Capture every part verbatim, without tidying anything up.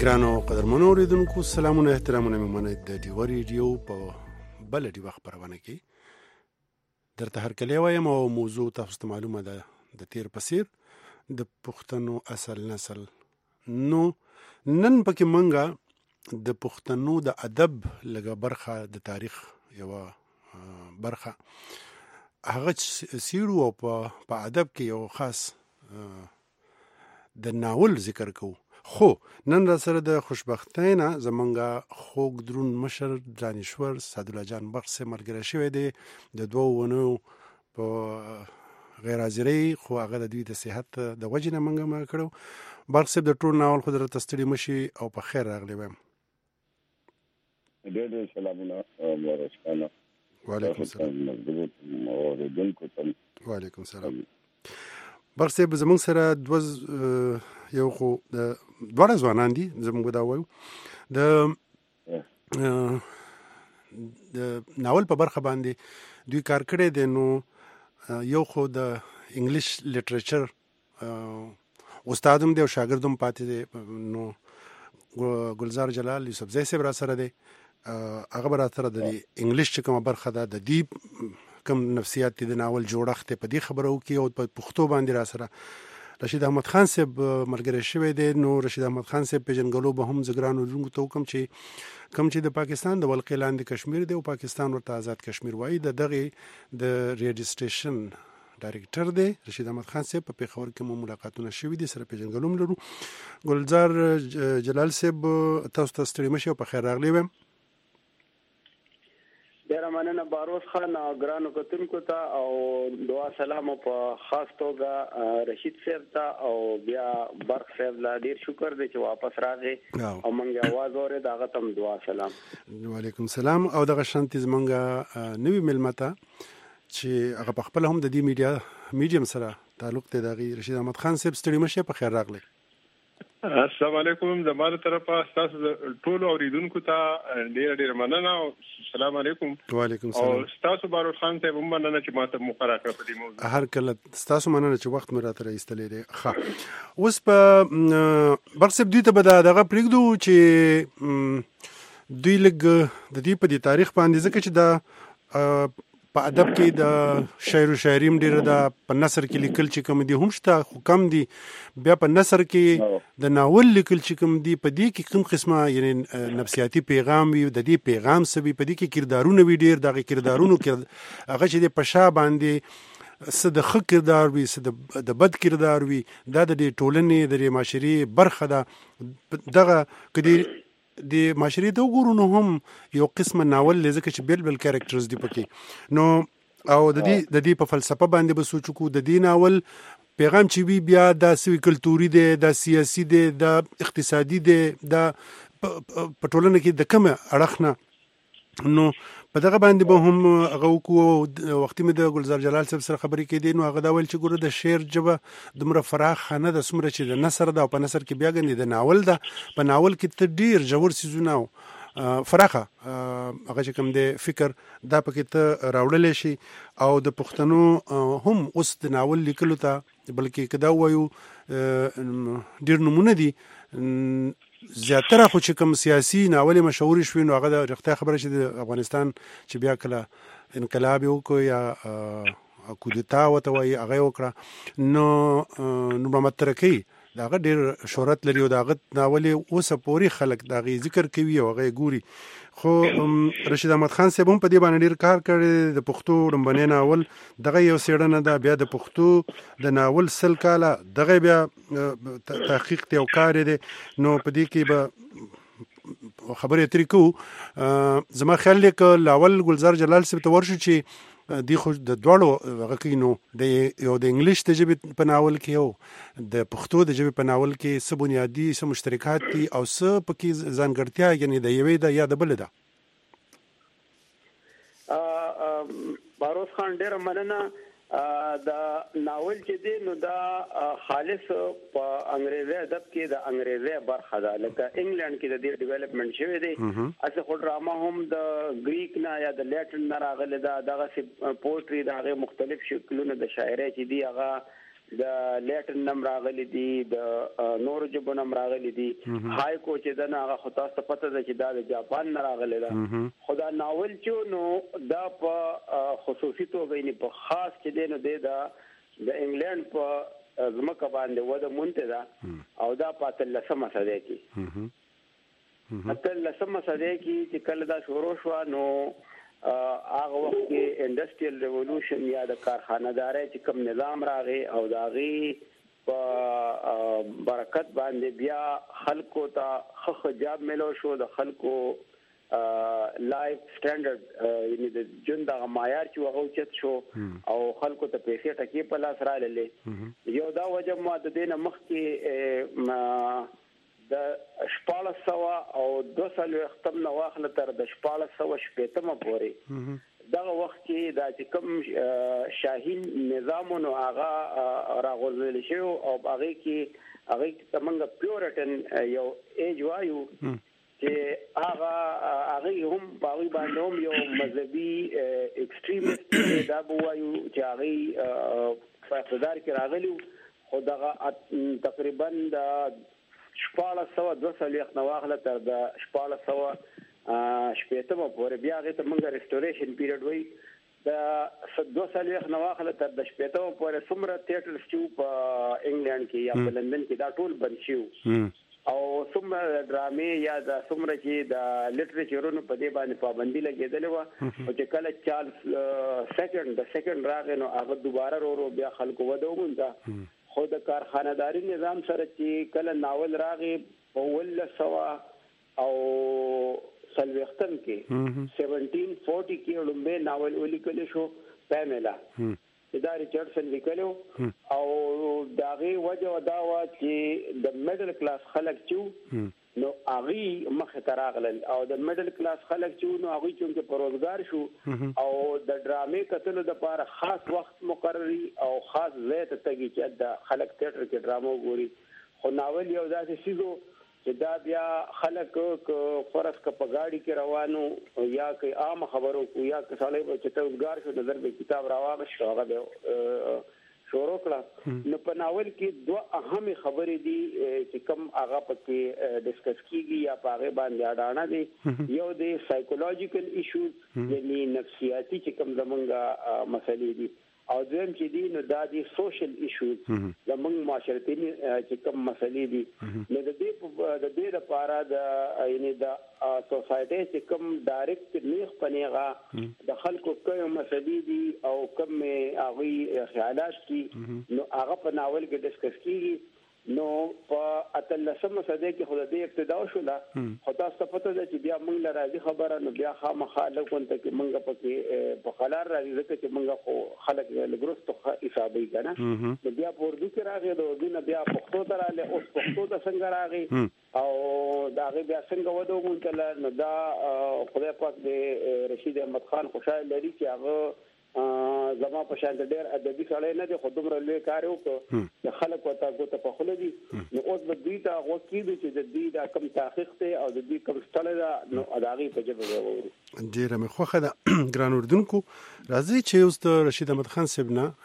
ګرانو قدرمنو اوریدونکو سلامونه احترامونه مې منئ د ډیو ریډیو په بل ډیو خبرونه کې درته هرکلی وایم او موضوع تاسو ته معلومه ده د تیر پسیر د پښتنو اصل نسل. نو نن پکې منګه د پښتنو د ادب لږه برخه د تاریخ یو برخه هغه سیرو او په ادب کې یو خاص د ناول ذکر کوو. خو نن را سره د خوشبختۍ نه زمونږ خوږ درون مشر دانشور سعدالله جان بخش صاحب ملګری شوی دی د دوو ونو په غیر حاضرۍ، خو هغه د دوی د صحت د وجې نه موږ مړه کړو. بخش صاحب د ټول ناول خو درته ستړي مشي او په خیر راغلی وایم. ډېر ډېر سلامونه مبارکانه. وعلیکم السلام. وعلیکم السلام. بخش صاحب زمونږ سره دوه یو خو د دواړه ځوانان دي، زموږ دا وایو د د ناول په برخه باندې دوی کار کړی دی. نو یو خو د انګلیش لیټریچر استاد هم دی او شاګرد هم پاتې دی. نو ګلزار جلال یوسفزی صاحب را سره دی، هغه به را سره د انګلیش چې کومه برخه ده د دې کوم نفسیات د ناول جوړښت په دې خبره وکړي او په پښتو باندې را سره رشید احمد خان صاحب ملګری شوی دی. نو رشید احمد خان صاحب پیژنګلو به هم زه ګرانو اوریدونکو ته وکړم چې کوم چې د پاکستان د ولقې لاندې کشمیر دی او پاکستان ورته آزاد کشمیر وایي، د دغې د ریډیو سټیشن ډایرکټر دی رشید احمد خان صاحب. په پېښور کې مو ملاقاتونه شوي دي، سره پیژنګلو هم لرو. ګلزار جلال صاحب تاسو ته ستړي مشي او په خیر راغلی وایم. ډیره مننه باروس خان او ګرانو کتونکو ته او دعا سلام په خاص توګه رشید صاحب ته او بیا برق صاحب لا ډیر شکر دی چې واپس راغی او مونږ आवाज اورید، هغه ته دعا سلام. وعلیکم السلام. او دغه شانتي زمونږ نوی ملمه ته چې هغه په خپل هم د دې میډیا میډیم سره تعلق دی دغه رشید احمد خان صاحب ستړي مشه په خیر راغلی. السلام علیکم. زموږ طرفه تاسو ټول اوریدونکو ته ډیر ډیر مننه او السلام علیکم. وعلیکم السلام. او تاسو باروت خان ته هم مننه چې ماته مقرره کړ په دې موضوع. هر کله تاسو مننه چې وخت مې راته ایستلې دی. ښه اوس په برسب دوی ته به دغه پرېږدو چې دوی لږ د دې په دې تاریخ باندې ځکه چې دا په ادب کې د شعر و شاعري هم ډېره ده، په نثر کې لیکل چې کوم دي هم شته خو کم دي، بیا په نثر کې د ناول لیکل چې کوم دي په دې کې کوم قسمه یعنی نفسیاتي پیغام وي، د دې پیغام څه وي، په دې کې کردارونه وي ډېر، دغه کردارونو کې هغه چې د په شا باندې څه د ښه کردار وي څه د بد کردار وي، دا د دې ټولنې د دې معاشرې برخه ده. دغه که د معاشرې ته وګورو نو هم یو قسمه ناول دی ځکه چې بیل بیل کیریکټرز دي پکې. نو او د دې د دې په فلسفه باندې به سوچ وکړو. د دې ناول پیغام چې وي بیا دا سوي کلتوري دی، دا سیاسي دی، دا اقتصادي دی، دا په ټولنه کې د کومه اړخ نه. نو په دغه باندې به هم هغه وکړو. وختي مې د ګلزار جلال صاحب سره خبرې کېدې نو هغه دا ویل چې ګوره د شعر ژبه دومره فراخه نه ده څومره چې د نثر ده، او په نثر کې بیا ګنې د ناول ده. په ناول کې ته ډېر ژور څیزونه او فراخه هغه چې کوم دی فکر دا پکې ته راوړلی شي. او د پښتنو هم اوس د ناول لیکلو ته بلکې که دا ووایو ډېر نمونه دي، زیاتره خو چې کوم سیاسي ناول مشهورې شوي نو هغه د رښتیا خبره چې د افغانستان چې بیا کله انقلاب یې وکړو یا کودتا ورته وایي هغه یې وکړه نو نور محمد ترکی د هغه ډېر شهرت لري او د هغه ناول یې اوسه پورې خلک د هغې ذکر کوي او هغه یې ګوري. خو رشید احمد خان صاحب هم په دې باندې ډېر کار کړی. د پښتو لومبنی ناول دغه یو څېړنه ده، بیا د پښتو د ناول سل کاله دغه بیا تحقیق دی او کار دی. نو په دې کې به خبرې اترې کوو. زما خیال دی که لاول ګلزار جلال صاحب ته ورشو چې دی خو د دواړو هغه کوي نو د یو د انګلیش د ژبې په ناول کې او د پښتو د ژبې په ناول کې څه بنیادي څه مشترکات دي او څه پکې ځانګړتیا یعنې د یوې ده یا د بلې ده. باروس خان ډېره مننه. د ناول چې دی نو دا خالص په انګریزي ادب کې د انګریزي برخه ده، لکه انګلند کې د دې ډیولپمنٹ شوی دی. اصل خو ډراما هم د گریک نه یا د لیټن نه راغلی ده، دغه پوئټري د هغې مختلف شکلونه د شاعرۍ چې دي هغه د لیټن نم راغلي دي د نورو ژبو نم راغلي دي هاي کو چې دا هغه خو تاسو ته پته ده چې دا د جاپان نه راغلی ده خو دا ناول چې نو دا په خصوصي توګه یعنې په خاص چې دی نو دی دا د انګلینډ په ځمکه باندې وده مونته ده او دا په اتلسمه صدۍ کې اتلسمه صدۍ کې چې کله دا شروع شوه نو هغه وخت کې انډسټریل ریولوشن یا د کارخانه‌دارۍ چې کوم نظام راغی او د هغې په برکت باندې بیا خلکو ته ښه ښه جاب میلو شو د خلکو لایف سټانډرډ یعنې د ژوند دغه معیار چې هغه اوچت شو او خلکو ته پیسې ټکې په لاس راللې یو دا وجه ما د دې نه مخکې د شپاړس سوه او دوه څلوېښتم نه واخله تر د شپاړس سوه شپېتمه پورې دغه وخت کې دا چې کوم شاهین نظام نو هغه راغورځول شوی او هغې کې هغې ته موږ پیورټن یو ایج وایو چې هغه هغې هم په هغوی باندې هم یو مذهبي اکسټریمیسټ دا به وایو چې هغې په اقتدار کې راغلي خو دغه تقریبا د شپاړس سوه دوه څلوېښت نه واخله تر د شپاړس سوه شپېتمه پورې بیا هغې ته موږ ریسټوریشن پیریډ وایي د دوه څلوېښت نه واخله تر د شپېتمه پورې څومره تیټرز چې وو په انګلینډ کې یا په لندن کې دا ټول بند شوي او څومره ډرامې یا د څومره چې د لټریچرونو په دې باندې پابندي لګېدلې وه او چې کله چارلز سیکنډ د سیکنډ راغی نو هغه دوباره ورو ورو بیا خلکو وده ومونده خو د کارخانه‌داري نظام سره چې کله ناول راغی په اوولس سوه او څلوېښتم کې سیونټین فورټي کې لومبی ناول ولیکلی شو پیمیلا چې دا ریچارډسن لیکلی او د هغې وجه دا وه چې د میډل کلاس خلک چې نو هغې مخې ته راغلل او د میډل کلاس خلک چې نو هغوی چونکې په روزګار شو او د ډرامې کتلو دپاره خاص وخت مقرري او خاص ځای ته تګي چې د خلک تیټر کې ډرامه وګوري خو ناول یو داسې څیز و چې دا بیا خلک که فرض که په ګاډي کې روانو یا که عام خبرو کو یا که سړی به چې ته روزګار شو نظر به کتاب راواغشت هغه به شروع کړه نو په ناول کې دوه اهمې خبرې دي چې کوم هغه پکې ډسکس کیږي یا په هغې باندې اډانه دي یو د سایکولوژیکل ایشوز یعنی نفسیاتي چې کوم زمونږ مسلې دي او دویم چې دي نو دا دي سوشل ایشوز زمونږ معاشرتي چې کوم مسلې دي نو د دې د دې لپاره د یعنې د سوسایټۍ چې کوم ډایرکټ نیغ په نیغه د خلکو کوم مسلې دي او کوم هغوی خیالات دي نو هغه په ناول کې ډسکس کیږي نو په اتلسمه صدۍ کې خو د دې ابتدا وشوله خو تاسو ته پته ده چې بیا موږ له راځي خبره نو بیا خامخا لږ غونته کې موږ پکې په قلار راځي ځکه چې موږ خو خلک لږ وروستو حسابوي که نه نو بیا په اردو کې راغی د اردو نه بیا پښتو ته راغلی اوس پښتو ته څنګه راغی او د هغې بیا څنګه وده وموندله نو دا خدای پاک د رشید احمد خان خوشحال لري چې هغه زما په شان ډېر ادبي سړی نه دی خو دومره لوی کار یې وکړو چې خلک ورته ګوته په خوله دي نو اوس به دوی ته غوږ کېږدو چې د دوی دا کوم تحقیق دی او د دوی کوم ستړی ده نو د هغې په ژبه به واورو. ډېره مې خوښه ده ګران اردونکو راځئ چې اوس د رشید احمد خان صاحب نه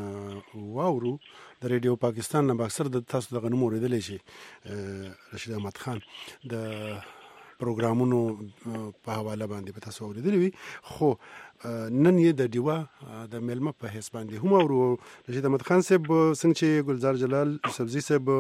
واورو د ریډیو پاکستان نه به اکثر د تاسو دغه نوم اورېدلی شي رشید احمد خان د پروګرامونو په حواله باندې به تاسو اورېدلی وي خو نن یې د ډیوا د میلمه په حیث باندې هم اورو. رشید احمد خان صاحب څنګه چې ګلزار جلال سبزي صاحب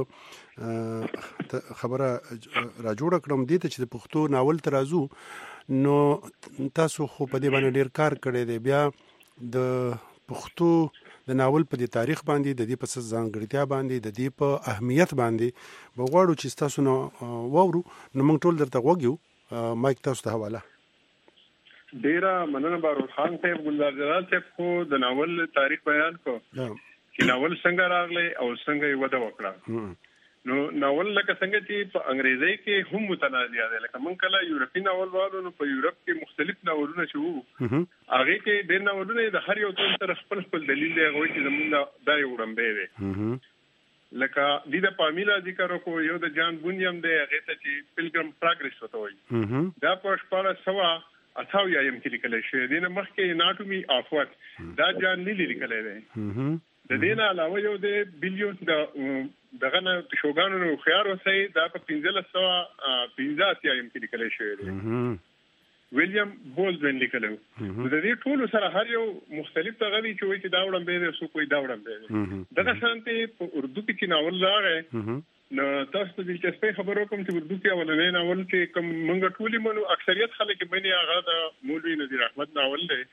خبره را جوړه کړم دې ته چې د پښتو ناول ته راځو نو تاسو خو په دې باندې ډېر کار کړی دی بیا د پښتو د ناول په دې تاریخ باندې د دې په څه ځانګړتیا باندې د دې په اهمیت باندې به غواړو چې ستاسو نه واورو نو موږ ټول درته غوږ یو مایک تاسو ته حواله. ډیره مننه باروت خان صاحب ګلزار جلال صاحب خو د ناول تاریخ بیان کو چې ناول څنګه راغلی او څنګه یې وده وکړه نو ناول لکه څنګه چې په انګریزي کې هم متنازع دی لکه موږ کله یورپي ناول وایو نو په یورپ کې مختلف ناولونه چې وو هغې کې ډېر ناولونه د هر یو تن سره خپل خپل دلیل دی هغوی چې زمونږ دا یو وړاندې دی لکه دې د پامیلا ذکر وکړو یو د جان بونیم دی هغې ته چې پلګرم پراګرس ورته وایي دا په شپاړس سوه اتاویا یم کې لیکلی شوی دی نه مخکې اناټومي آف وات دا جان لیلي لیکلی دی د دې نه علاوه یو د بلیون د دغه نه شوګانو نو خيار اوسې دا په پنځه سوه پنځه اتیا یم کې لیکل شوی دی ویلیام بولدوین لیکلو د دې ټول سره هر یو مختلف تغوی چې وایي چې دا وړم به سو کوئی دا وړم به دغه شانتي په اردو کې چې ناول راغی نو تاسو ته دلچسپي خبرو کوم چې اردو کې اولنې ناول کې کوم منګه ټولي منو اکثریت خلک باندې هغه د مولوی نذیر احمد ناول دی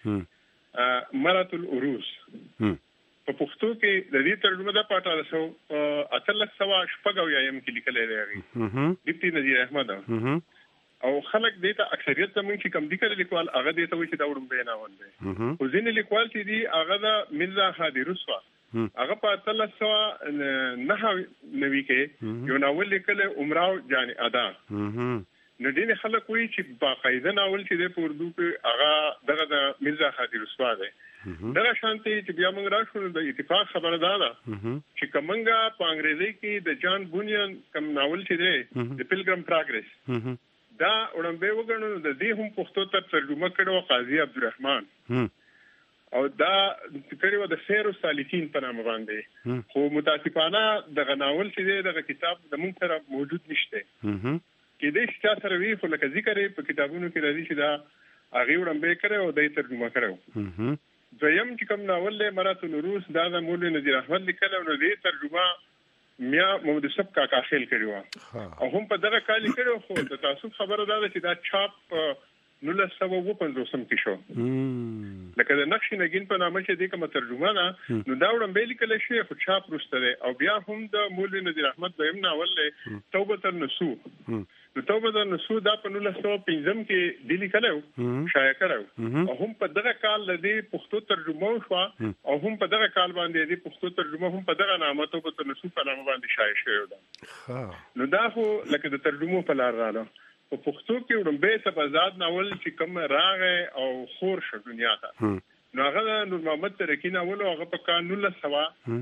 مرات العروس په پښتو کې د دې ترجمه د پاتاله سو اتل سوا شپږ یم کې لیکل دی ډیپټي نذیر احمد او خلک دې ته اکثریت زمون چې کم دي کړي لیکوال هغه دې ته وایي چې دا وړم به ناول دی او ځینې لیکوال چې دي هغه د مرزا هادي رسوا هغه په اتل سوا نه نوي کې یو ناول لیکل عمراو جان ادا نو دې خلک وایي چې باقاعده ناول چې د اردو کې هغه دغه د مرزا هادي رسوا دی دغه شانتي چې بیا موږ راشو د اتفاق خبره ده چې کومنګا په انګریزي کې د جان بونین کوم ناول چې دی د پیلګرام پروګرس دا وړاندې وګڼو د دې هم پښتو ته ترجمه کړو قاضي عبدالرحمن او دا کړي د سیر السالکین په نامه باندې خو متاسفانه د غناول چې د کتاب د مونږ سره موجود نشته کې دې چې سره وی خو لکه ذکر په کتابونو کې راځي چې دا هغه وړاندې کړو او د ترجمه کړو دویم چې کوم ناول له مرات العروس دا د مولوی نذیر احمد لیکل او د ترجمه میا محمد سب کا کاخل کړو او هم په دغه کال کړو خو د تاسو خبره ده چې دا چاپ نو له سبا و پنځوسم کې شو لکه د نقش نگین په نامه چې د کومه ترجمه ده نو دا وړم به لیکل شي خو چاپ روسته او بیا هم د مولوی نذیر احمد دویم ناول له توبه النسو نو توبه النسو دا په نو له سبا پنځم کې د لیکلو شایع کړو او هم په دغه کال د پښتو ترجمه شو او هم په دغه کال باندې د پښتو ترجمه هم په دغه نامه توبه النسو په نامه باندې شایع شوی ده نو دا خو لکه د ترجمه په لار رااله په پښتو کې وړاندې ته آزاد ناول چې کوم راغې او خور شو دنیا ته نو هغه نور محمد ترکی ناول هغه په قانون له سوا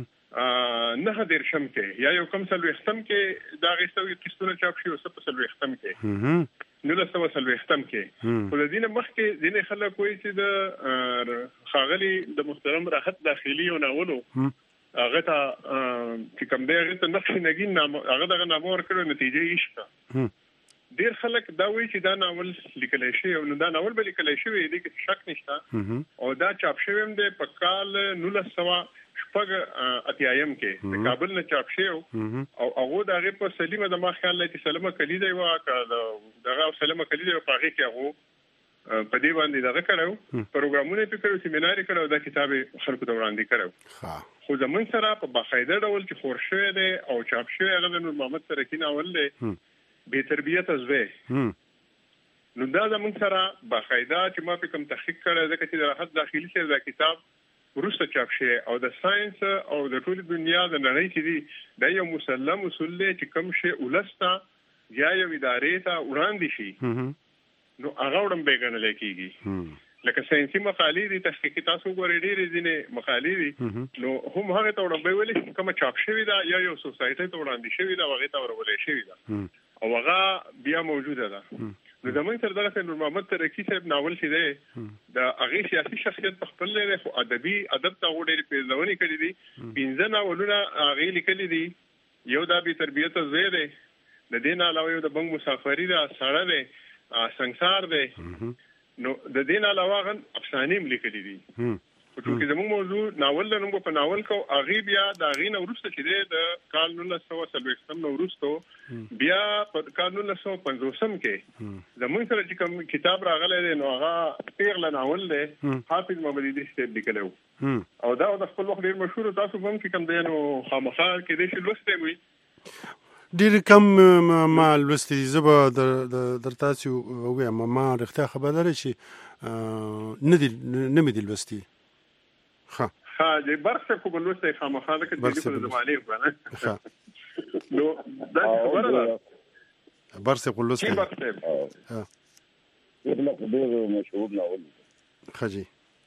نه در شم کې یا یو کم سلوي ختم کې دا غیستوي قسطونه چاپ شي او څه په سلوي ختم کې نو له سوا سلوي ختم کې په دې نه مخ کې ځینې خلک وایي چې د خاغلی د محترم راحت داخلي او ناولو هغه ته چې کوم دی هغه ته نقش نگین نام هغه دغه نامه ورکړو نتیجه یې شته ډیر خلک دا وایي چې دا ناول لیکل شي او دا ناول به لیکل شي دې کې شک نشته او دا چاپ شوی هم د پکال نولس سوا شپږ اتیایم کې د کابل نه چاپ شوی او هغه دغه په سلیمه د ما خیال لته سلمه کلیده وا دغه سلمه کلیده په هغه کې هغه په دې باندې دغه کړو پروګرامونه په کړو سیمینار کړو دا کتاب خلکو ته وړاندې کړو خو زمون سره په باقاعده ډول چې خور شوی دی او چاپ شوی هغه د نور محمد ترکی ناول دی به تربیت ازوي نو دا زمون سره باقاعده چې ما په کوم تحقیق کړی ځکه چې د راحت داخلي سره دا کتاب ورسته چاپ شي او د ساينس او د ټول دنیا د نړۍ کې دی دا یو مسلم اصول دی چې کوم شی ولستا یا یو ادارې ته وړاندې شي نو هغه وړم به ګڼل کېږي لکه ساينسي مقالې دي تحقیقي تاسو ګورئ ډېرې ځینې مقالې دي نو هم هغه ته وړم به ویل کوم چاپ شوی دا یا یو سوسایټي ته وړاندې شوی دا هغه ته ورولې شوی دا او هغه بیا موجوده ده نو زمونږ سره دغه نور محمد ترکی صاحب ناول چې دی د هغه سیاسي شخصیت په خپل لري خو ادبي ادب ته وړي پیژنونې کړې دي پنځه ناولونه هغه لیکلي دي یو د بي تربیت زوی دی د دین علاوه یو د بنګ مسافری دا ساړه دی سنگسار دی نو د دین علاوه غن افسانې لیکلي دي او چې زموږ موضوع ناول له نوم په ناول کو اغي بیا د اغي نو ورسته چې د کال نولس سوه څلوېښتم نو ورسته بیا په کال نولس سوه پنځوسم کې زموږ سره چې کوم کتاب راغلی دی نو هغه پیغله ناول دی حافظ محمد ادریس صاحب لیکلی او دا د خپل وخت ډېر مشهور تاسو هم کې کوم دی نو خامخا کې دې شي لوستی وي ډېر کم ما لوستي زه به در تاسو ووایم ما رښتیا خبر لري چې نه دي نه مې دي لوستي ها ها دې برخه کو بلوسته خامخا ده کې دې په زمانه وګڼه ها نو دا خبره ده برسه بلوسته برسه ها یو ډېر مشهور ناول خجی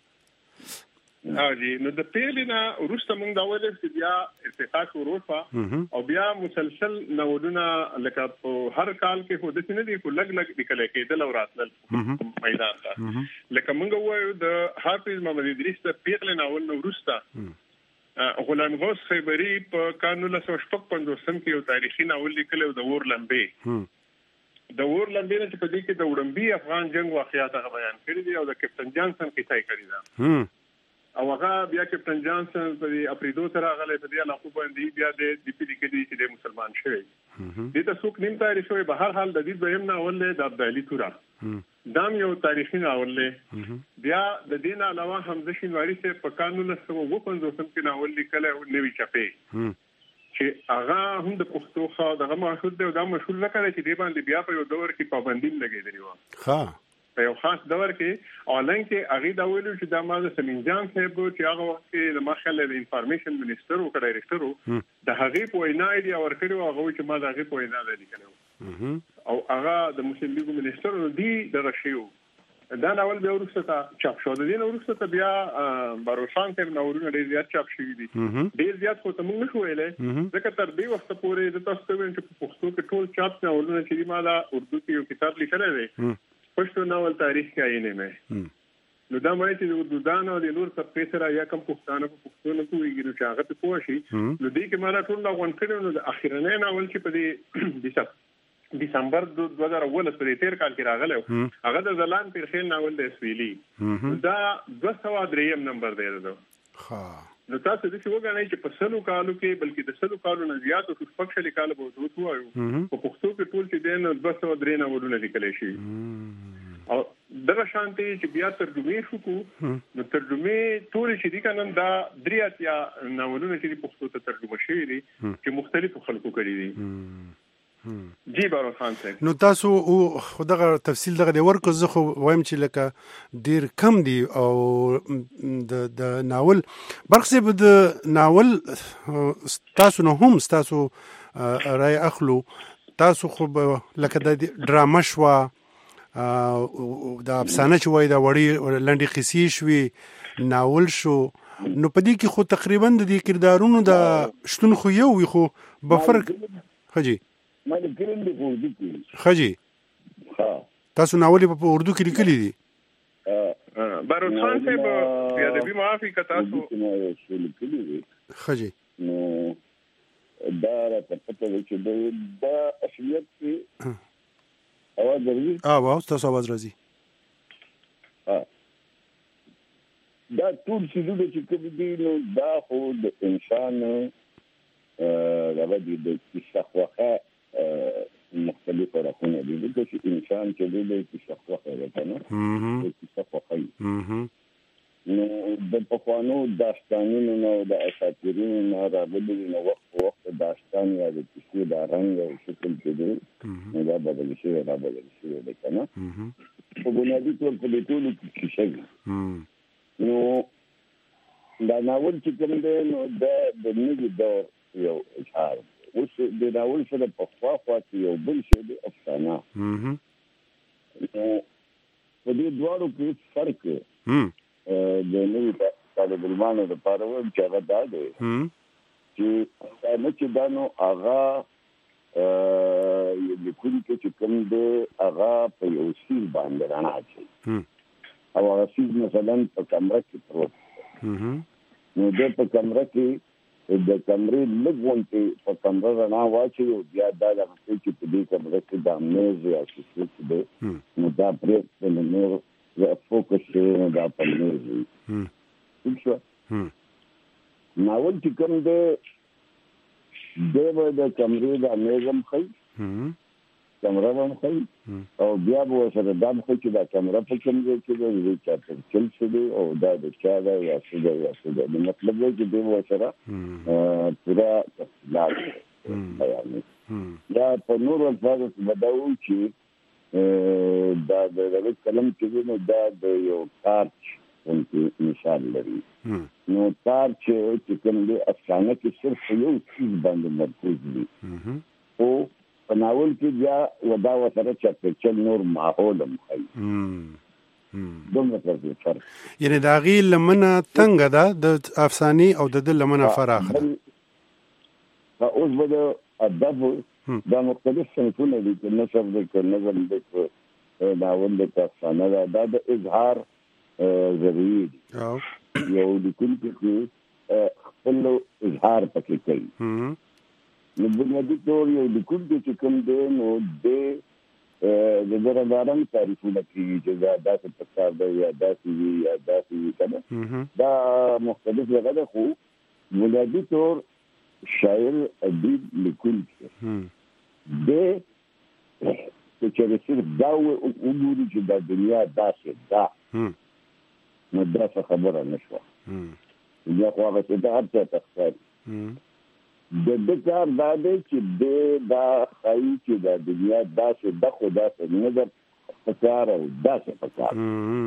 ها جی نو د پیلینا ورسته موږ دا ویل چې بیا ارتقا شروع او بیا مسلسل ناولونه لکه په هر کال کې خو د سینې دی کو لګ لګ نکله کېدل او راتل میدان ته لکه موږ وایو د حافظ محمد ادریس د پیغله ناول نو ورسته غلام غوث خیبری په کال نولس سوه شپږ پنځوسم کې یو تاریخي ناول لیکلی و د اور لمبې د اور لمبې نه چې په دې کې د وړمبي افغان جنگ واقعیات هغه بیان کړي دي او د کپټن جانسن کیسه کړې ده او هغه بیا کپټن جانسن په اپریدو سره غلې په دې علاقه باندې بیا د دې په لیکلي چې د مسلمان شوی دې ته څوک نیم تاریخ شوی به هر حال د دې دویم ناول له د عبدالي تورا دام یو تاریخي ناول له بیا د دین علاوه حمزه شینواری سے په قانون سره وو پنځوسم کې ناول لیکل او نوی چاپې چې هغه هم د پښتو خو دغه مشهور دی او دا مشهور لکه چې دی باندې بیا په یو دور کې پابندیم لګېدلی و ها په یو خاص دور کې اولن کې هغه دا ویلو چې د مازه سمین جان صاحب چې هغه وخت کې د مخاله د انفارمیشن منیسټر او ډایریکټر د هغه په وینا دی او ورکړو هغه چې ما دغه په وینا دی کړو او هغه د مسلم لیګ منیسټر دی دغه شیو دا ناول به ورسته چاپ شو د دې ورسته بیا باروشان ته نورونه ډیر زیات چاپ شوی دي ډیر زیات خو ته موږ شو ویلې ځکه تر دې وخت پورې د تاسو ته چې په پښتو کې ټول چاپ نه ولونه چې ما دا اردو کې یو کتاب لیکل دی پښتو ناول تاریخ کې آینه مې نو دا مې چې د اردو دان او د نور څه پیسره یا کم پښتانه په پښتو نه کویږي چې هغه ته پوه شي نو دې کې ما ټول لا غون کړو نو د اخیرنۍ ناول چې په دې دسمبر دوه هزار اوولس په تیر کال کې راغلی هغه د زلان پرخیل ناول د اسویلی دا دوه سوه دریم نمبر دی دا ها نو تاسو دې وګورئ چې په سلو کالو کې بلکې د سلو کالو نه زیات او شپږ شلي کال به وځو وایو په پښتو کې ټول چې دین دوه سوه درې ناولونه لیکل شي او دغه شانتي چې بیا ترجمه شو کو نو ترجمه ټول چې دي کنه دا درې اتیا ناولونه چې پښتو ته ترجمه شوي دي چې مختلفو خلکو کړي دي جی بارو خان صاحب نو تاسو خو دغه تفصیل دغه د ورکو زه خو وایم چې لکه ډیر کم دی او د د ناول برخصب د ناول تاسو نو هم تاسو رای اخلو تاسو خو لکه د ډراما شوا د افسانه شوی د وړي لنډي قصې شوي ناول شو نو په دې کې خو تقریبا د دې کردارونو د شتون خو یو وي خو بفرق خجی ما د کلم د اردو کې خجی ها تاسو ناول په اردو کې لیکلي دي ا بارو خان صاحب بیا د بي معافي کا تاسو خجی نو دا راته پته و چې د اصلیت کې اواز راځي اه واو تاسو اواز راځي ها دا ټول چې د چې کوم دي نو دا خو د انسان ا راځي د کیسه مختلف راخونه دي د انسان چې د کیسه خوخه ده نه د کیسه خوخه نو د پخوانو داستانونو نو د اساطیرونو نه راغلي نو وخت وخت داستان یا د کیسې د رنګ او شکل کې دي نو دا بدل شي دا بدل شي د کنه په بنیادی تور په دې ټول کې کیسه نو دا ناول چې کوم دی نو د د نوي دور یو اشعار اوس د ناول سره په خوا خوا کې یو بل شی دی افسانه نو په دې دواړو کې فرق د نوي طالب علمانو لپاره وایم چې هغه دا دی چې دا نه چې دا نو هغه یو لیکونکی چې کوم دی هغه په یو سیز باندې رڼا اچوي او هغه سیز مثلا په کمره کې پروت نو د په کمره کې د کمرې لګونته په کمره رڼا واچي او بیا دا د چې په دې کمره کې د میز یا څه څه دی نو دا پرې د نور د فوکس نه دا په میز وي څه ناول چې کوم دی د د کمرې د میزم خي کمره هم خي او بیا به سره دا خو چې دا کمره په کوم ځای کې دی چې چل شي او دا د چا دا یا څه دا یا څه دا مطلب دی چې به سره پورا تفصیلات بیان دا په نور الفاظ بداو چې دا د کلم کې نو دا د یو تارچ په مثال لري نو تارچ چې کوم دی افسانه کې صرف یو چیز باندې مرکز دی او په ناول کې بیا ودا وسره چې نور ماحول هم خي دومره فرق یعنی دا غي لمنه تنګه ده د افساني او د لمنه فراخ ده اوس به ادب دا مختلف صنفونه دي چې نثر د نظم د ناول د افسانه دا د اظهار ضروري دي یو د کوم کې خپل اظهار پکې کوي. نو بنیادي طور یو لیکونکی چې کوم دی نو د د درندارن تعریفونه کوي چې دا داسې پکار دی یا داسې وي یا داسې وي کنه. دا مختلف جگہ ده خو بنیادي طور شاعر ادیب لیکونکی دی چې چې صرف دا وګوري چې دا دنیا داسې ده نو دا څه خبره نشوه. دنیا خو هغه څه ده هر څه تخساري. د د کار دا دی چې د دا ښایي چې دا دنیا داسې ده خو داسې نه ده پکار او داسې پکار.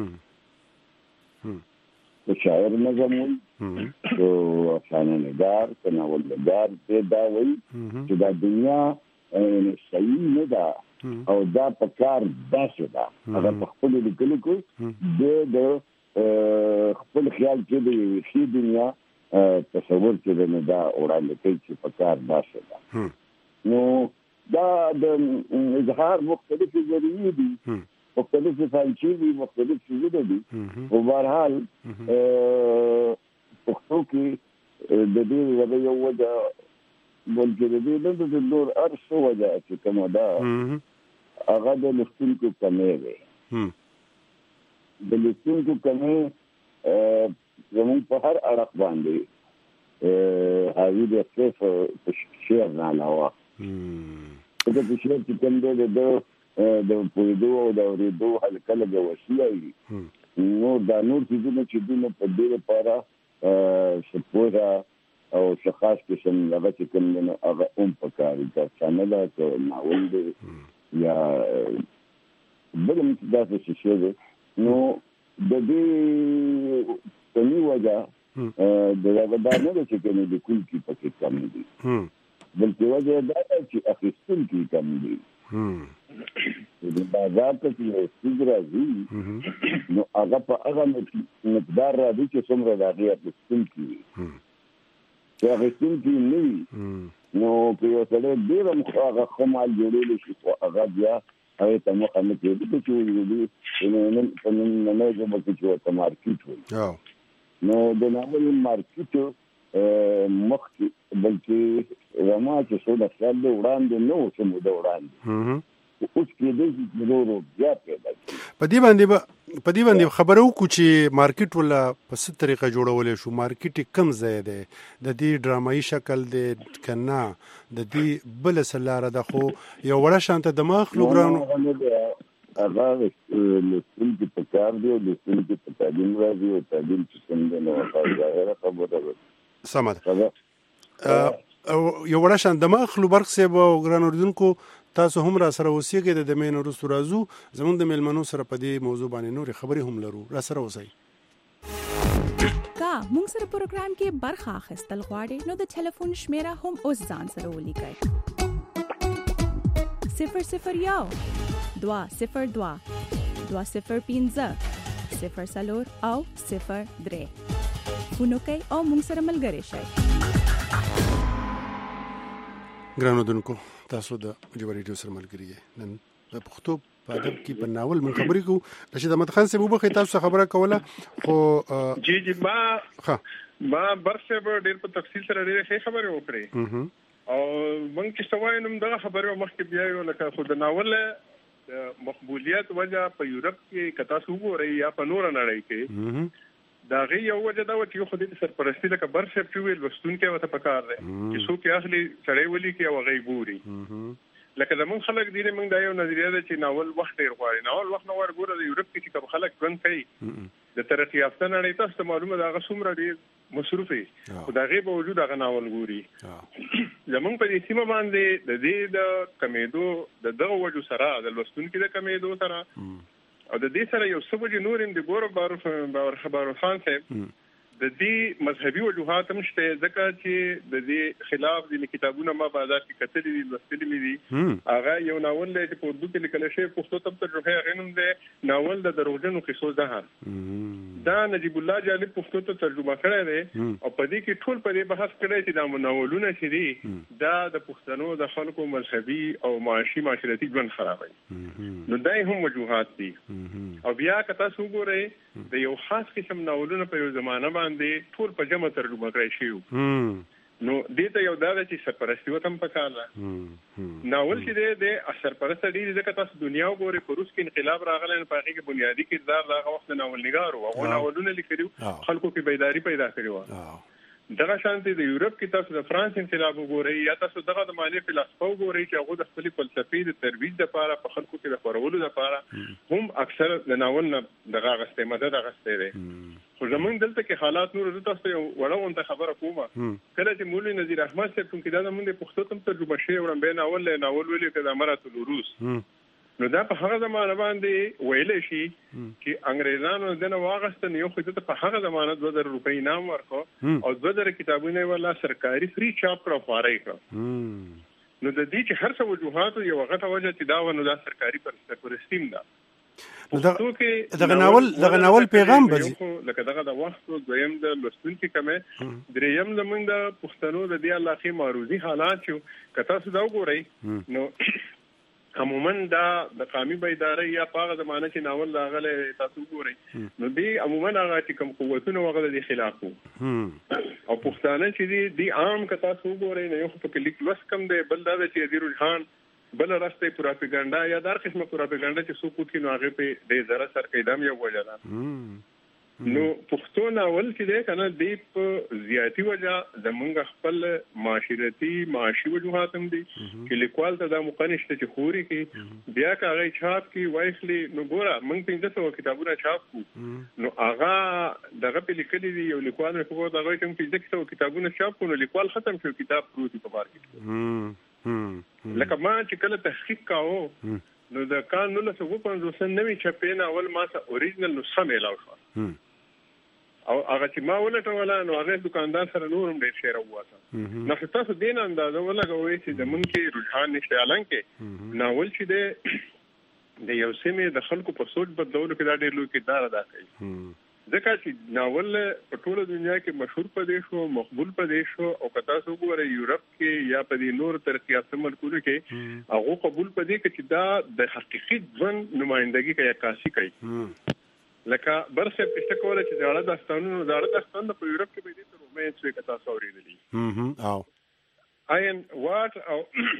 که شاعر نظم وي که افسانه نګار که ناول نګار دی دا وایي چې دا دنیا صحیح نه ده او دا پکار داسې ده. هغه په خپلو لیکلو کې د خپل خیال کې د یوې ښې دنیا تصور چې نه دا وړاندې کوي چې پکار داسې ده. نو دا د اظهار مختلفې ذریعې دي، مختلفې فانچې دي، مختلف څیزونه دي. خو بهرحال پښتو کې د دې ژبې یو وجه بلکې د دې نه د نور هر څه وجه چې کومه ده هغه د لوستونکو کمی دی. د لوستونکو کمی زموږ په هر اړخ باندې حاوي د صرف په شعر نه علاوه ځکه چې شعر چې کوم دی د د پوهېدو او د اورېدو هلکه لږه وسیله وي. نو دا نور څیزونه چې دي نو په دې لپاره څه پوهه او څه خاص قسم هغه چې کوم دی نو هغه هم پکار وي. که افسانه ده که ناول دی یا بل هم داسې څه شی دی. نو د دې کمی وجه د هغه دا نه ده چې کومې لیکونکي پکې کم دي، بلکې وجه دا ده چې اخیستونکي کم دي. د بازار ته چې یو څیز راځي نو هغه په هغه مقدار راځي چې څومره د هغې اخیستونکي وي. چې اخیستونکي نه وي نو که یو سړی ډېر هم هغه ښه مال جوړولی شي خو هغه بیا هغې ته مخه نه کېږي چې په نننۍ ژبه کې چې ورته مارکیټ وایي. نو د ناول مارکیټ مخکې بلکې زما چې څونه خیال دی وړاندې نه و څه موده وړاندې اوس کېدای شي چې ورو ورو بیا پیدا کړي. په دې باندې په دې باندې خبره وکړو چې مارکیټ ولا په څه طریقه جوړولی شو، مارکیټ کم ځای دی، د دې ډرامایي شکل دی که نه د دې بله څه لاره ده. خو یو وړه شانته دماغ لوګرانو هغه لوستونکي په کار دی او لوستونکي په تعلیم راځي او تعلیم چې کوم دی نو هغه ظاهره خبره ده. سمه ده. یو وړه شان دماغ لوبرغ صاحب او ګران اردوونکو تاسو هم را سره اوسېږئ. د دمې نه وروسته راځو زموږ د میلمنو سره په دې موضوع باندې نورې خبرې هم لرو. را سره اوسئ. کا موږ سره پروګرام کې برخه اخیستل غواړئ نو د ټلیفون شمیره هم اوس ځان سره ولیکئ: صفر صفر یو دوه صفر دوه دوه صفر پنځه صفر څلور او صفر درې فون وکئ او موږ سره ملګري شئ. ګران اردوونکو تاسو د جبر ریډیو سره ملګري یې. نن د پښتو په ادب کې په ناول من خبرې کوو. رشید احمد خان صاحب وبخښئ تاسو خبره کوله خو جی جی ما ما برسه به ډېر په تفصیل سره ډېرې ښې خبرې وکړې او موږ چې څه وایو نو دغه خبرې مخکې بیا یو لکه خو د ناول د مقبولیت وجه په یورپ کې که تاسو وګورئ یا په نوره نړۍ کې د هغې یو وجه دا وه چې یو خو دې سرپرستي لکه بر صاحب چې وویل لوستونکی ورته پکار دی چې څوک یې اخلي سړی ولیکي او هغه یې ګوري. لکه زمونږ خلک دي نه موږ دا یو نظریه ده چې ناول وخت ډېر غواړي. ناول وخت نه غواړي. ګوره د یورپ کې چې کوم خلک ژوند کوي د ترقي یافته نړۍ تاسو ته معلومه ده هغه څومره ډېر مصروف وي خو د هغې باوجود هغه ناول ګوري. زمونږ په دې سیمه باندې د دې د کمېدو د دغه وجو سره د لوستونکي د کمېدو سره او د دې سره یو څه وجې نور هم د ګوره باور خبرو خان صاحب د دې مذهبي وجوهات هم شته ځکه چې د دې خلاف د کتابونو ما بازار کې کتلي دي لوستلي مې دي. هغه یو ناول دی چې په اردو کې لیکل شوی پښتو ته ترجمه هغې نوم دی ناول د دروغجنو قصو زهر. دا نجیب الله جالب پښتو ته ترجمه کړی دی او په دې کې ټول په دې بحث کړی چې دا ناولونه چې دي دا د پښتنو د خلکو مذهبي او معاشي معاشرتي ژوند خرابوي. نو دا هم وجوهات دي. او بیا که تاسو وګورئ د یو خاص قسم ناولونه په یو زمانه باندې ټول په جمع ترجمه کړی شي. نو دې ته یو دا چې سرپرستی وتم پکاله ناول چې د سرپرست دی ځکه تاسو دنیا وګورئ په روس کې انقلاب راغلی نو په هغه کې بنیادی کردار دغه وخت ناول نګار او هغه ناولونه لیکلي خلکو کې بیداری پیدا کړې و. دغه شانتي د یورپ کې تاسو د فرانس انقلاب وګورئ یا تاسو دغه د مالي فلسفه وګورئ چې هغه د خپل فلسفي د ترویج لپاره په خلکو کې د خورولو لپاره هم اکثر د ناول نه دغه غسته مدد غسته دي. خو زمونږ دلته کې حالات نور د تاسو یو وړاندې خبره کومه کله چې مولوی نذیر احمد صاحب کوم کې دا زمونږ د پښتو تم ترجمه شوی ورنبه ناول ناول ویلي کړه امارات الروس نو دا په هغه زمانه باندې ویل شي چې انګريزانو دنه واغستن یو خو ته په هغه زمانه دوه زره روپۍ نام ورکو او دوه زره کتابونه ولا سرکاري فری چاپ کړو فارای کړو. نو د دې چې هر څه وجوهات یو غټه وجه چې دا ونو دا سرکاري پرستیم ده. دغه ناول دغه ناول پیغام بځي لکه دغه د وخت دویم د لوستونکو کمه دریم زمونږ د پښتنو د دې علاقې معروضي حالات شو کته څه دا وګورئ نو عموما دا د قومي بیداری یا په زمانه چې ناول راغله تاسو ګورئ نو دی عموما هغه چې کوم قوتونه وغه د خلاف وو او پښتانه چې دی دی عام ک تاسو ګورئ نو یو په لیک لوس کم دی بل دا چې وزیر خان بل راسته پروپاګاندا یا دار قسمه پروپاګاندا چې څوک کوي نو هغه په دې زره سر قیدام یو وجلا نو پښتو ناول چې دی کنه دی په زیاتی وجه زمونږ خپل معاشرتي معاشي وجوهات هم دي چې لیکوال ته دا مقنشته چې خوري کې بیا کاغی چاپ کې وایخلی نو ګوره موږ پنځه سوه کتابونه چاپ کو نو هغه دغه په لیکلي دي یو لیکوال مې په دغه کوم پنځه سوه کتابونه چاپ کو نو لیکوال ختم شو کتاب پروت په مارکیټ لکه ما چې کله تحقیق کاوه نو د کال نولس سوه پنځوس نوي چاپینا اول ما ته اوریجنل نسخه میلاو شو او هغه چې ما ولټوله نو هغه دکاندار سره نورم ډیر شیر وواته نو تاسو دین اندازه ولګوي چې د مونږ کې رجحان نشته الان کې ناول چې د د یو سیمه د خلکو په سوچ بدلولو کې دا ډیر لوی کردار ادا کوي ځکه چې ناول په ټوله دنیا کې مشهور پدې شو مقبول پدې شو او کتا سو ګوره یورپ کې یا په دې نور ترقی یافته ملکونو کې هغه قبول پدې کې چې دا د حقیقي ژوند نمائندګي کوي عکاسي کوي لکه برسه پښته کوله چې داړه داستانونو داړه داستان په یورپ کې به دي تر امید څه کتا سورېدلی هم او اين واټ او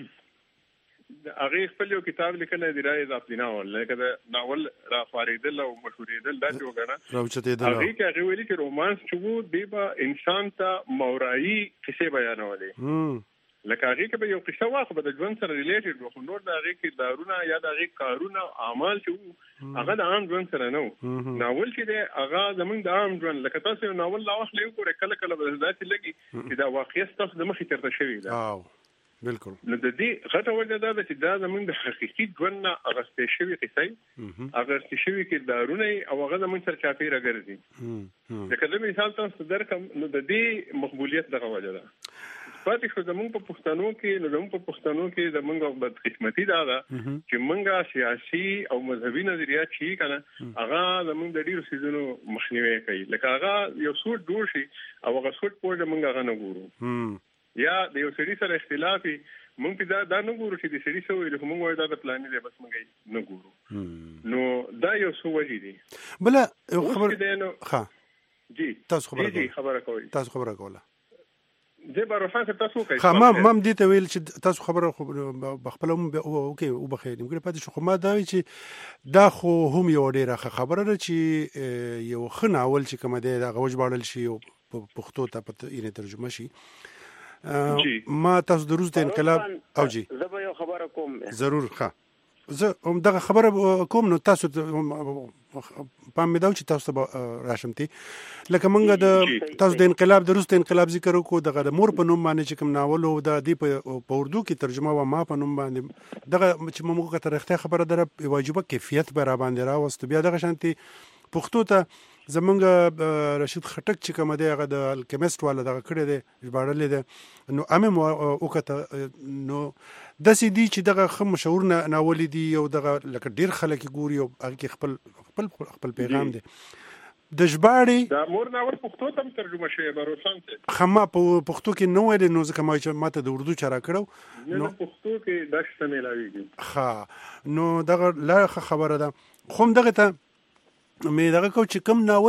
هغه خپل یو کتاب لیکل دی راي ځاپلینا ول لکه دا ناول را فاریدل او مشهورېدل دا چې وګڼه راوچته دی هغه کې هغه ویلي چې رومانس چې دی به انسان ته مورایي کیسه بیانولې لکه هغه کې به یو قصه واخه به د ژوند سره ریلیټډ وو نو دا هغه کې دارونه یا د هغه کارونه اعمال چې هغه د عام ژوند سره نه ناول چې دی هغه زمونږ د عام ژوند لکه تاسو یو ناول لا وخت لیکو کله کله به ځاتې لګي چې دا واقعیت تاسو د مخې ترته شوی دی او بالکل نو د دې غټه وجه دا چې دا زمونږ د حقیقي ژوند نه اغستې شوی قصې اغستې شوی کې دارونه او هغه زمونږ سره چاپی راګرځي لکه د مثال تاسو درکم نو د دې مقبولیت دغه وجه ده پاتې شو زمونږ په پښتنو کې نو زمونږ په پښتنو کې زمونږ بد قسمتي دا ده چې مونږه سیاسي او مذهبي نظریات شي کنه هغه زمونږ د ډیرو سيزونو مخنیوي کوي لکه هغه یو څوټ جوړ شي او هغه څوټ په مونږ هغه نه ګورو یا د یو سړي سره اختلافي مونږ په دا دا نه ګورو چې د سړي سوې له مونږ وای دا د پلان دی بس مونږ نه ګورو نو دا یو څه وجې دي بل خبر ها جی تاسو خبره جی خبره کوي تاسو خبره کوله زه به روښانه تاسو کوي خا ما ما دې ته ویل چې تاسو خبره بخپلوم اوکي او بخیر موږ پاتې شو خو ما دا وی چې دا خو هم یو ډیره خبره ده چې یو خناول چې کوم دی دا غوج باړل شي او پښتو ته په یې ترجمه شي ما تاسو د روس د انقلاب او جی زه به یو خبره کوم ضرور ښه زه هم دغه خبره کوم نو تاسو پام مې دا چې تاسو ته راشمتي لکه مونږ د تاسو د انقلاب د روس د انقلاب ذکر وکړو دغه د مور په نوم باندې چې کوم ناول او د دې په اردو کې ترجمه و ما په نوم باندې دغه چې موږ ته رښتیا خبره ده واجبه کیفیت به را باندې راوست بیا دغه شانتي پښتو ته زمونږ رشید خټک چې کوم دی هغه د الکیمست والا دغه کړی دی ژباړلی دی نو امه وکته نو داسې دي چې دغه ښه مشهور ناول دي او دغه لکه ډېر خلک ګوري او هغه خپل خپل خپل پیغام دی د ژباړې دا مور ناول پښتو ته ترجمه شوی به روښانه خما په پښتو کې نو ویل نو ځکه ما چې ماته د اردو چاره کړو نو پښتو کې دښته ملاويږي ها نو دغه لا خبره ده خو دغه ته مې دغه کو چې کم ناول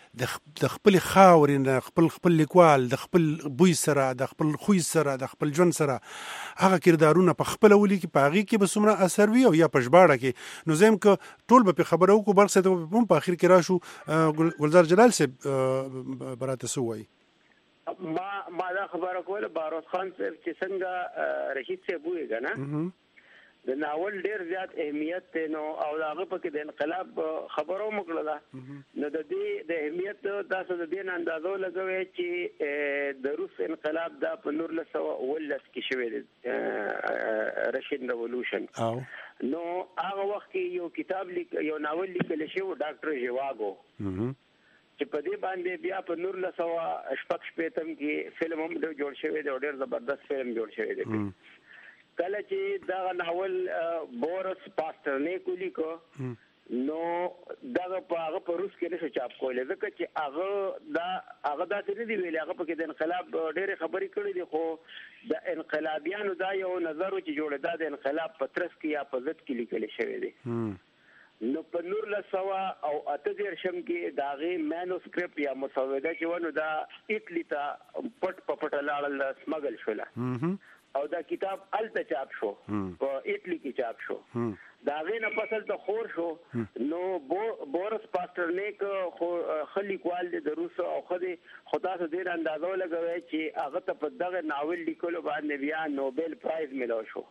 د خپل خاورې نه خپل خپل لیکوال د خپل بوی سره د خپل خوی سره د خپل ژوند سره هغه کردارونه په خپل ولي کې پاغي کې به څومره اثر وي او یا په ژباړه کې نو زم ک ټول به خبرو کو برسه ته په اخر کې راشو ګلزار جلال صاحب براته سووي ما ما دا خبره کوله باروس خان صاحب چې څنګه رشید صاحب وی کنه د ناول ډیر زیات اهمیت نو او هغه پکې د انقلاب خبرو مکړه نو د دې د اهمیت تاسو د دې اندازو لګوي چې د روس انقلاب دا په نور له سو ولس کې شوی دی رشید ریولوشن نو هغه وخت کې یو کتاب لیک یو ناول لیکل شو ډاکټر ژواګو چې په دې باندې بیا په نور له سو شپږ شپږم کې فلم هم جوړ شوی دی ډیر زبردست فلم جوړ شوی دی کله چې دا ناول بورس پاسترنیک لیکو نو دا په هغه په روس کې نشو چاپ کولای ځکه چې هغه دا هغه دا څه دی ویل هغه په کې د انقلاب ډېرې خبرې کړې دي خو د انقلابیانو دا یو نظر چې جوړه دا د انقلاب په ترڅ کې یا په ضد کې لیکل شوی دی نو په نور له سوا او اته دیرشم کې دا غي مانوسکرپټ یا مسوده چې ونه دا اټلی ته پټ پټ لاړل سمګل شوله او دا کتاب الته چاپ شو په اټلی کې چاپ شو دا غینه فصل ته خور شو نو بورس پاسترنیک خو خلیکوال د روس او خدي خدا ته ډیر اندازو لګوي چې هغه ته په دغه ناول لیکلو باندې بیا نوبل پرایز ملو شو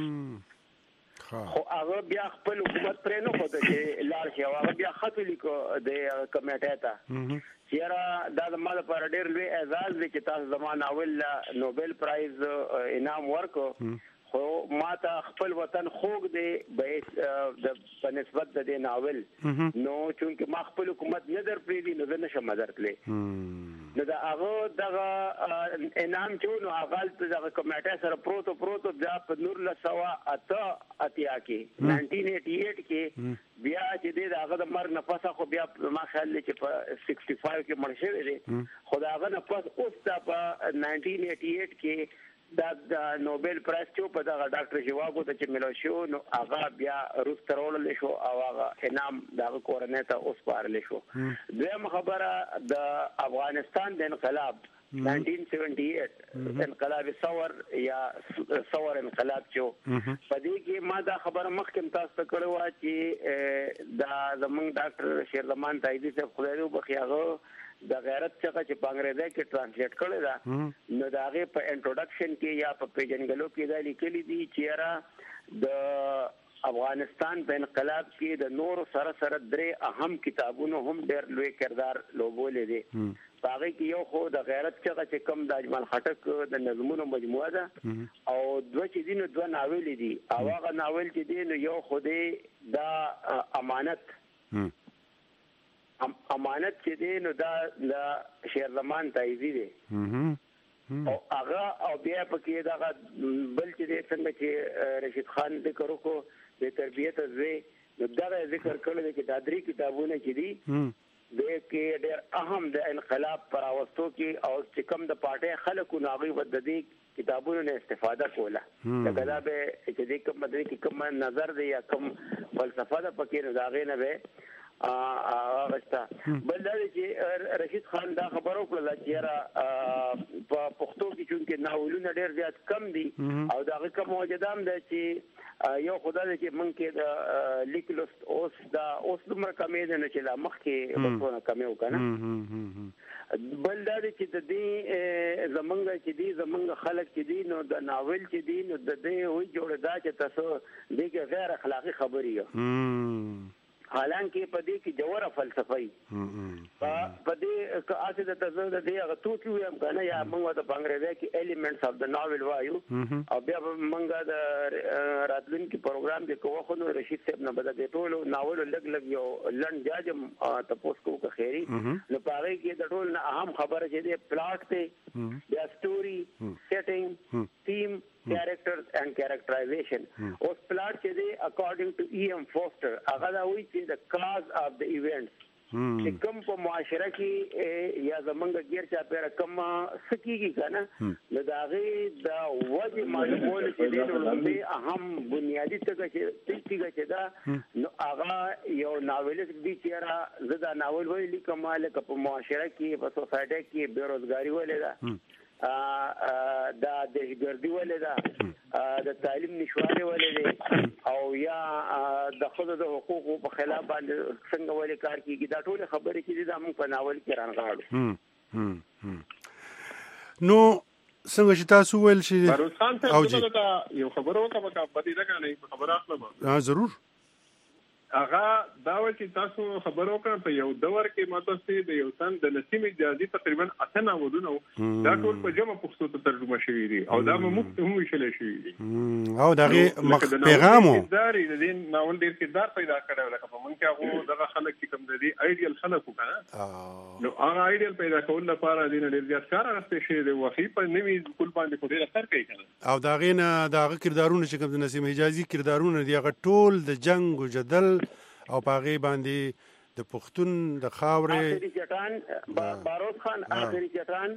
خو هغه بیا خپل حکومت پرې نه خوته چې لار شي هغه بیا خط لیکو د کمیټه ته چیرې دا د مال پر ډېر لوی اعزاز دی چې تاسو زمانه اول نوبل پرایز انعام ورکو خو ما ته خپل وطن خوګ دی به د په نسبت د دې ناول نو چې ما خپل حکومت نه در پری دی نو نه شم درتلې نو دا هغه دغه انعام چې نو هغه د کمیټه سره پروتو پروتو بیا په نور له سوا اته اتیا کې نائنټین ایټي ایټ کې بیا چې د هغه د مرګ نه پس خو بیا ما خیال چې په سکسټي فایو کې مړ شوی دی خو دا هغه نه پس اوس دا په نائنټین ایټي ایټ کې دا نوبل پرایز چې په دغه ډاکټر ژواګو ته چې ملو شو نو هغه بیا روس ته راوړل شو او هغه انعام دغه کورنۍ ته اوس پارل شو دویمه خبره د افغانستان د انقلاب نائنټین سیونټي ایټ انقلاب ثور یا ثور انقلاب چې په دې کې ما دا خبره مخکې تاسو ته کړو چې دا زمونږ ډاکټر شیرزمان تایدی صاحب خدای دې وبخښي د غیرت څخه چې په انګریزي کې ترانسلیټ کړی دا نو دا هغه په انټروډکشن کې یا په پیجنګلو کې دا لیکلي دي چې را د افغانستان په انقلاب کې د نور سره سره درې اهم کتابونو هم ډېر لوی کردار لوبولې دي هغه کې یو خو د غیرت څخه چې کم د اجمل خټک د نظمونو مجموعه ده او دوه چې دي نو دوه ناول دي او هغه ناول چې دي نو یو خو دې دا امانت امانت چې دی نو دا د شیرزمان تایزی دی او هغه او بیا پکې دا بل چې دی څنګه چې رشید خان ذکر وکړو د تربیت زوی نو دا ذکر کړل چې دا درې کتابونه چې دي د کې ډېر اهم د انقلاب پر اوستو کې او چې کوم د پارټي خلکو ناغي ود دې کتابونو نه استفاده کوله دا دا به چې دې کوم د کوم نظر دی یا کوم فلسفه ده پکې نو دا غي نه به ا غستا بل دا چې رشید خان دا خبرو کړل چې را په پښتو کې چې ناولونه ډېر زیات کم دي او دا کوم موجودام ده چې یو خدای چې مونږ کې د لیکلوست اوس دا اوس دومره کمې ده چې لا مخ کې وڅونه کمې وکنه بل دا چې د دې زمونږ چې دي زمونږ خلک چې دي نو د ناول چې دي نو د دې وي جوړه دا چې تاسو دغه غیر اخلاقی خبري یو حالانکه په دې کې جوهر فلسفي په دې که اساس د تزه د دې هغه توکي ویم کنه یا موږ د انګریزي کې ایلیمنټس اف د ناول وایو او بیا موږ د راتلونکي پروګرام کې کوو خو نو رشید صاحب نه بده د ټولو ناول لګ لګ یو لن جاجم تاسو کو که خیری نو پاره کې د ټول نه اهم خبره چې د پلاټ ته یا سټوري سیټینګ تیم characters and characterization اوس پلاټ چې دی according to E M Foster هغه دا وایي چې the cause of the events چې کوم په معاشره کې یا زمونږ غیر چا پیر کوم سکیږي کنه نو دا غي د وجه معلومول چې د اهم بنیادی څه چې چې دا نو هغه یو ناولست دی چې را زدا ناول ویل کمال ک په معاشره کې په سوسایټي کې بیروزګاری ولې ده دا دهشتګردي ولې ده د تعلیم نشوالي ولې ده او یا د خود د حقوقو په خلاف باندې څنګه ولې کار کیږي دا ټول خبرې چې دا موږ په ناول کې رانغاړو. نو څنګه چې تاسو ویل شي باروز خان ته دا یو خبره وکړه په بدی ده کنه خبره اخلم. ها ضرور. هغه دا و چې تاسو خبرو کړم په یو دور کې ماته سي د یو تن د نسیم اجازي تقریبا اته ناولونه دا ټول په جمع پښتو ته ترجمه شوی دي او دا مفت هم ویشل شوی دي او دغه پیغامو داري د دې ناول ډیر کردار پیدا کړو لکه په مونږ کې هغه دغه خلک چې کوم دي ایډیال خلک وکړه نو هغه ایډیال پیدا کول لپاره د ډیر زیات کار غوښتل شي د وخی په نوي کول باندې خو ډیر اثر کوي کنه او دغه نه دغه کردارونه چې کوم د نسیم اجازي کردارونه دي هغه ټول د جنگ او جدل او پاغي باندې د پښتون د خاورې اخري چټان باروز خان اخري چټان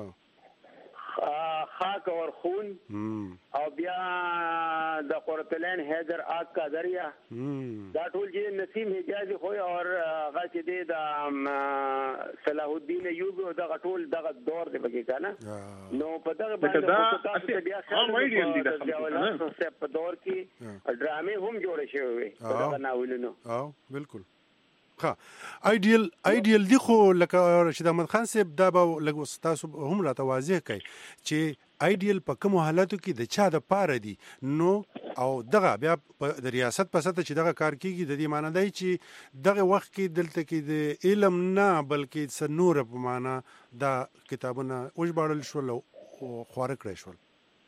خاک اور خون او بیا د قرتلین حیدر آگ کا دریا دا ټول چې نسیم حجازي خو اور هغه چې د صلاح الدین ایوبی او دغه ټول دغه دور دی بګی کنه نو په دغه باندې بیا خو په دور کې ډرامې هم جوړې شوې وي په دغه ناولونو. او بالکل ها ایډیل ایډیل دی خو لکه رشید احمد خان صاحب دا به لګ تاسو هم راته واضح کړئ چې ایډیل په کوم حالاتو کې د چا د پاره دی نو او دغه بیا د ریاست په سطح چې دغه کار کیږي د دې معنی دی چې دغه وخت کې دلته کې د علم نه بلکې سنور په معنی دا کتابونه وژباړل شول او خواره کړی شول.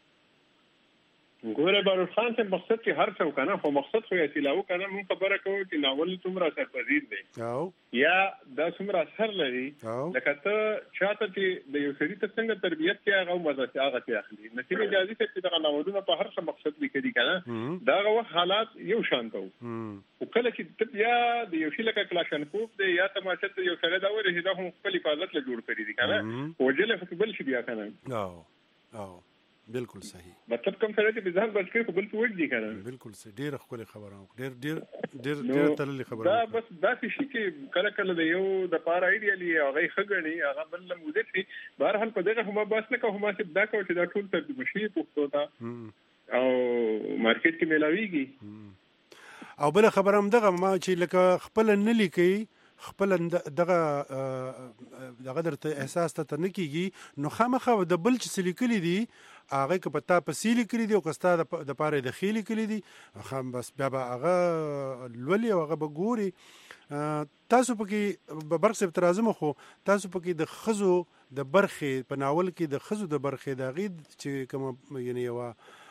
ګوره باروز خان ته مقصد کې هر څه کنه خو مقصد خو یې تلاو کنه مون خبره کوو چې ناول څومره سرپرید دی او یا دا څومره اثر لري لکه ته چاته چې د یو سړي ته څنګه تربیت کې هغه مزه هغه ته اخلي نتیجه اجازه ته چې دا ناولونه په هر څه مقصد لیکلي کنه دا وخت حالات یو شان کوو او کله چې ته بیا د یو شي لکه کلاشنکوف دی یا تماشه ته یو سړی دا وایي چې دا هم خپل حفاظت له جوړ کړی دی کنه او جله خپل شي بیا کنه او او بالکل صحیح مطلب کوم سره چې ځان بچ کړي خپل څه وځي کنه بالکل صحیح ډیر خپل خبره ډیر ډیر ډیر ډیر تللی خبره دا بس دا شي چې کله کله د یو د پار ایډیالي هغه خګنی هغه بل موده شي بهر حال په دغه هم بس نه کوم چې دا کو چې دا ټول تر مشي پوښتو تا او مارکیټ کې ملاويږي او بل خبره هم دغه ما چې لکه خپل نه لیکي خپل دغه دغه درته احساس ته نه کیږي نو خامخا د بل چې سلیکلي دي هغه که پتا په سیلی کړی دی او کستا د پاره د خېلی کړی دي خام بس بیا به هغه لولي او هغه به ګوري. تاسو پکې برخه اعتراض مخو تاسو پکې د خزو د برخه په ناول کې د خزو د برخه د غید چې کوم یعنی یو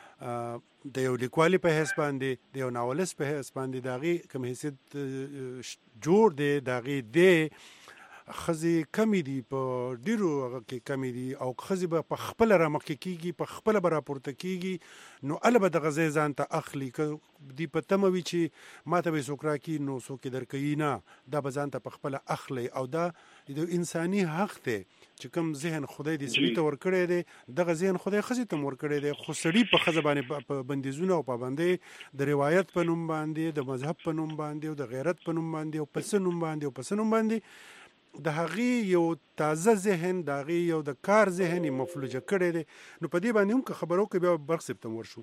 د یو لیکوالي په حساب باندې د یو ناولست په حساب باندې داغي کوم حیثیت جوړ دی داغي دی خزي کمی دي په ډیرو کې کمی دي او خزي په خپل را مخ کېږي په خپل برا پورته کېږي نو البته د غزې ځان ته اخلي دی په تموي چې ماته به سوکرا کې نو سو کې درکې نه دا بزان ته په خپل اخلي او دا د انساني حق ته چې کوم ذهن خدای دې سړي ته ور کړی دی دغه ذهن خدای خزي ته ور کړی دی خو سړي په خزه باندې په بندیزونه او پابندۍ د روایت په نوم باندې د مذهب په نوم باندې او د غیرت په نوم باندې او په سنوم باندې او په سنوم باندې د هغې یو تازه ذهن د هغې یو د کار ذهن یې مفلوجه کړی دی نو په دې باندې هم که خبرو کې بیا برق صاحب ته ورشو.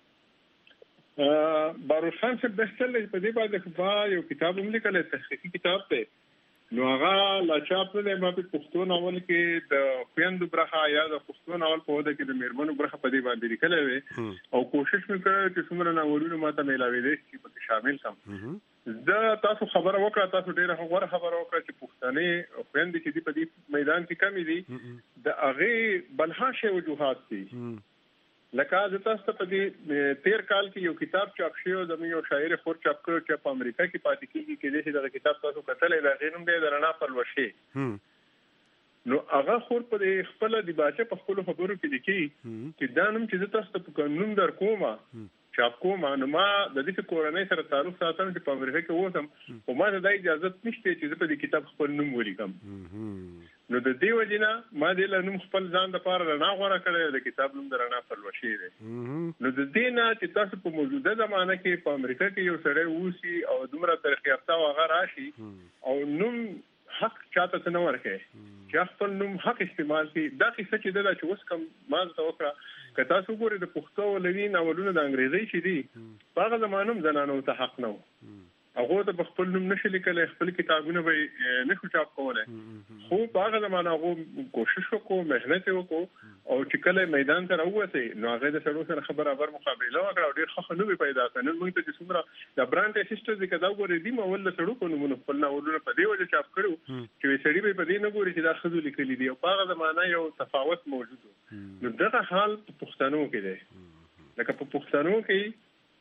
باروز خان صاحب بهتر دی په دې باندې یو کتاب هم لیکلی تحقیقي کتاب دی نو هغه لا چاپ نه دی ما په پښتو ناول کې د خویندو برخه یا د پښتو ناول په وده کې د میرمنو برخه په دې باندې لیکلی وی او کوشش مې کړی چې څومره ناولونه ما ته میلاوېدی چې پکې شامل کړم. زه تاسو خبره وکړه تاسو ډیره غوړه خبره وکړه چې پښتنې خويندې چې په دې میدان کې کمی دي د هغه بلهاشه وجوهات دي لکه زه تاسو ته په دې تیر کال کې یو کتاب چاپ شوی د یو شاعر خور چاپ کړو چې په امریکا کې پاتې کیږي کې دې دغه کتاب تاسو کتلې دا غینوم دی درنا پلوشي نو هغه خور په خپل د باچه په خپل خبرو کې لیکي چې دا نوم چې تاسو ته په قانون در کومه چاپ کوم نو ما د دې کورنۍ سره تعلق ساتم چې په امریکا کې وسم او ما د اجازه نشته چې په دې کتاب خپل نوم ولیکم نو د دې وجنه ما د نوم خپل ځان د پاره رڼا غوړه کړې د کتاب نوم د رڼا پلوشي دی نو د دې نه چې تاسو په موجوده زمانه کې په امریکا کې یو سړی ووسی او دومره ترقی یافته او هغه راشي او نوم حق چاته څه نه ورکړي چې خپل نوم حق استعمال کړي دا څه چې دا چې اوس کوم ما ته وکړه که تاسو ګورئ د پښتو ولوي ناولونه د انګریزي چې دي هغه زمانه هم زنانو ته حق نه و هغه ته خپل نوم نشي لیکلی خپل کتابونه به نشو چاپ کولای خو هغه زمانه هغه کوشش وکړو مهنت وکړو او چې کله میدان ته راووتي نو هغه د سړو سره برابر مقابله وکړه او ډېر ښه نوم پیدا کړ نن موږ ته چې څومره د برانډ اسسټنټ کې دا ګورې دي مول له سړو په نومونو خپل ناولونه په دې وجه چاپ کړو چې سړي به په دې نه ګوري چې دا خزو لیکلي دي او هغه زمانه یو تفاوت موجود نو دغه حال په پښتنو کې دی لکه په پښتنو کې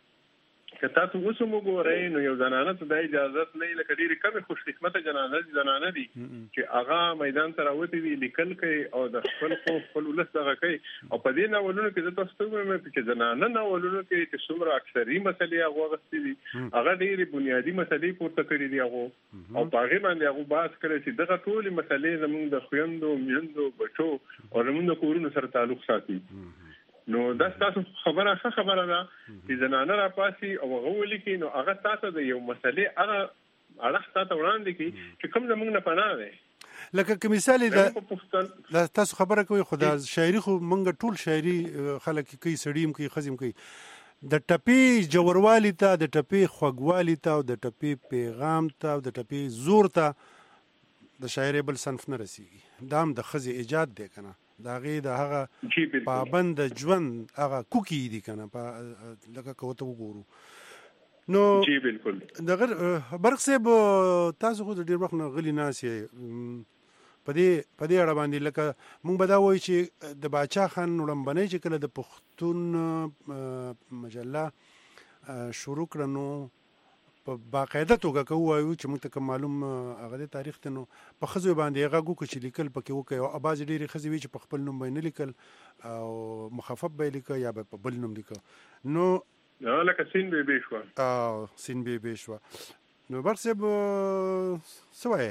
که تاسو اوس وګورئ نو یو زنانه ته د اجازه نه لکه ډېری کمې خوش قسمته جنانه زنانه دي چې هغه میدان ته راوتي دي لیکل کوي او د خپل خو خپل ولس دغه کوي او په دې ناولونو کې د تاسو ته چې زنانه ناولونو کې چې څومره اکثري مسلې هغه غوښتي دي هغه ډېری بنیادی مسلې پورته کړې دي هغه او په هغه باندې هغه بحث کړی چې دغه ټولې مسلې زموږ د خويندو میندو بچو او زموږ د کورونو سره تعلق ساتي نو دا تاسو خبره ښه خبره ده چې زنانه را پاسي او هغه ولیکي نو هغه تاسو د یو مسلې هغه اړه تاسو وړاندې کی چې کوم زموږ نه پناه ده لکه که مثال دا تاسو خبره کوي خو د شاعري خو مونږ ټول شاعري خلک کوي سړیم کوي خزم کوي د ټپي جوړوالي ته د ټپي خوږوالي ته او د ټپي پیغام ته او د ټپي زور ته د شاعري بل صنف نه رسیږي دا هم د خزي ایجاد دی کنه دا غي د هغه پابند ژوند هغه کوکی دي کنه په لکه کوته وګورو نو جی بالکل دغه برق صاحب تاسو خو ډیر وخت نه غلی ناسي په دې په دې اړه باندې لکه مونږ به دا وایو چې د باچا خان وړاندې چې کله د پښتون مجله شروع کړنو په باقاعده توګه کوو چې موږ ته معلوم هغه د تاریخ ته نو په خزو باندې هغه کو چې لیکل پکې وکي او اباز ډېری خزي وی چې په خپل نوم باندې لیکل او مخفف به لیکل یا په بل نوم لیکل نو لکه سین به بشوا او سین به بشوا نو برسب سوای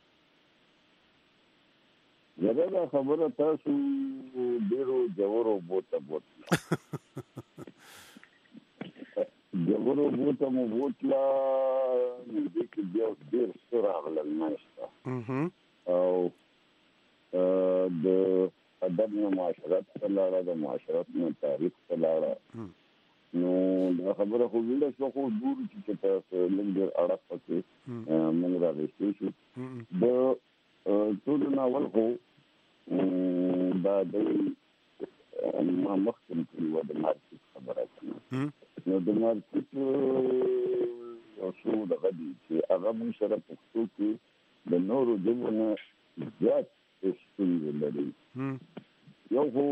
زه خبره تاسو ډیرو جوړو بوته بوته جوړو بوته مو بوتلا دې کې بیا ډیر سره غل نشته او د ادب نه معاشرت تلاړه د معاشرت نه تاریخ تلاړه نو دا خبره خو ویل شو خو دور چې تاسو لږ اړه پکې موږ راځي شو د ټول ناول خو دا د ما مخکې کړو د مارکیټ خبره کوي نو د مارکیټ او څو د غدي چې هغه موږ سره پښتو کې د نورو ژبو زیات ستونزې لري یو خو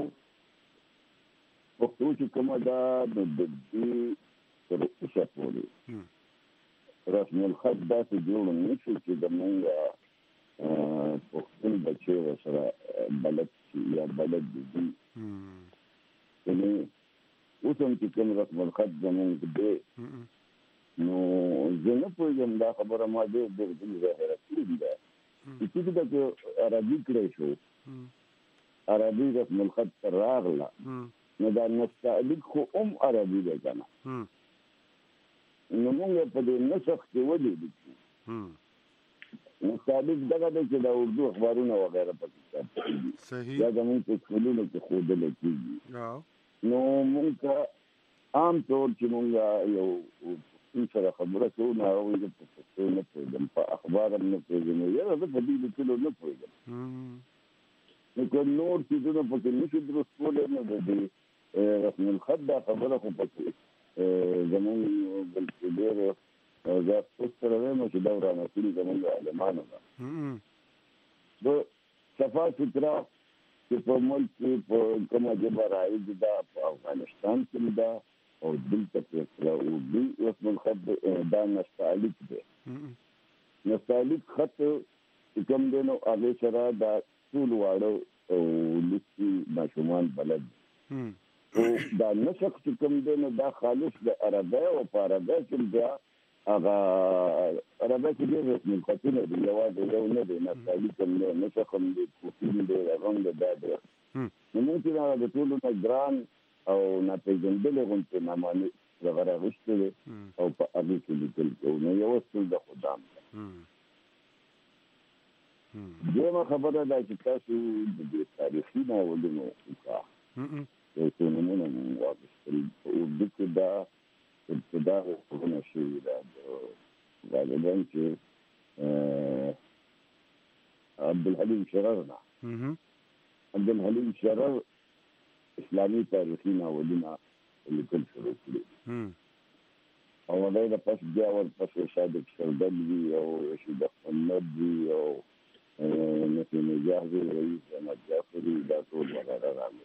پښتو چې کومه ده د دې تر اوسه پورې رسم الخط داسې جوړ نه شو چې د موږ پښتون بچي سره بلد یا بلد دي یعنی اوس هم چې کوم رسم الخط زموږ دی نو زه نه پوهېږم دا خبره ما ډېر ډېر دلې ظاهره کړې ده چې چې دا عربي کړی شو عربي رسم الخط ته راغله نو دا نستعلیق خو هم عربي دی که نه نو موږ په دې نسخ کې ولیدو نستعلیق دغه دی چې د اردو اخبارونه وغیره پکې صحیح یا زموږ په سکولونو کې ښودلی کېږي نو موږ عام طور چې موږ یو پښتون سره خبره کوو نو هغه وایي زه په پښتو نه پوهېږم په اخبار هم نه پوهېږم یاره زه په دې لیکلو نه پوهېږم نو که نور څیزونه پکې نشو درست کولی نو د دې رسم الخط دا خبره خو پکې زموږ بلکې ډېر زه اوس سره وایم چې دا ورانه کړي زموږ عالمانو ده د صفا سوتره چې په ملک کې په کومه ژبه رایج ده په افغانستان کې ده او دلته پرې اردو رسم الخط دا نستعلیق دی نستعلیق خط چې کوم دی نو هغې سره دا ټول واړه او لوستي ماشومان بلد دا نسخ چې کوم دی نو دا خالص د عربی او په عربی کې بیا هغه عربی کې ډېر رسمي خطونه دي یوازې یو نه دی نفتالي کوم دی نسخ هم دی کوفي دی هغه هم دا دی نو موږ چې هغه د ټولو نه ګران او ناپېژندلې غوندې نامانې دغه راغوښتې دی او په هغې کې لیکل کوو نو یوه ستون د خدام ده دویمه خبره ده چې تاسو د دې تاریخي ناولونو وکړه یو څو نومونه مو واخیستل په اردو کې دا ابتدا غوښتنه شوې ده غالبا چې عبدالحلیم شرر نه عبدالحلیم شرر اسلامي تاریخي ناولونه لیکل شروع کړي او هغه د پس بیا ورپسې صادق سردل وي او رشید احمد وي او نسیم نجاح وي رئیس احمد جعفري دا ټول وغیره راغلي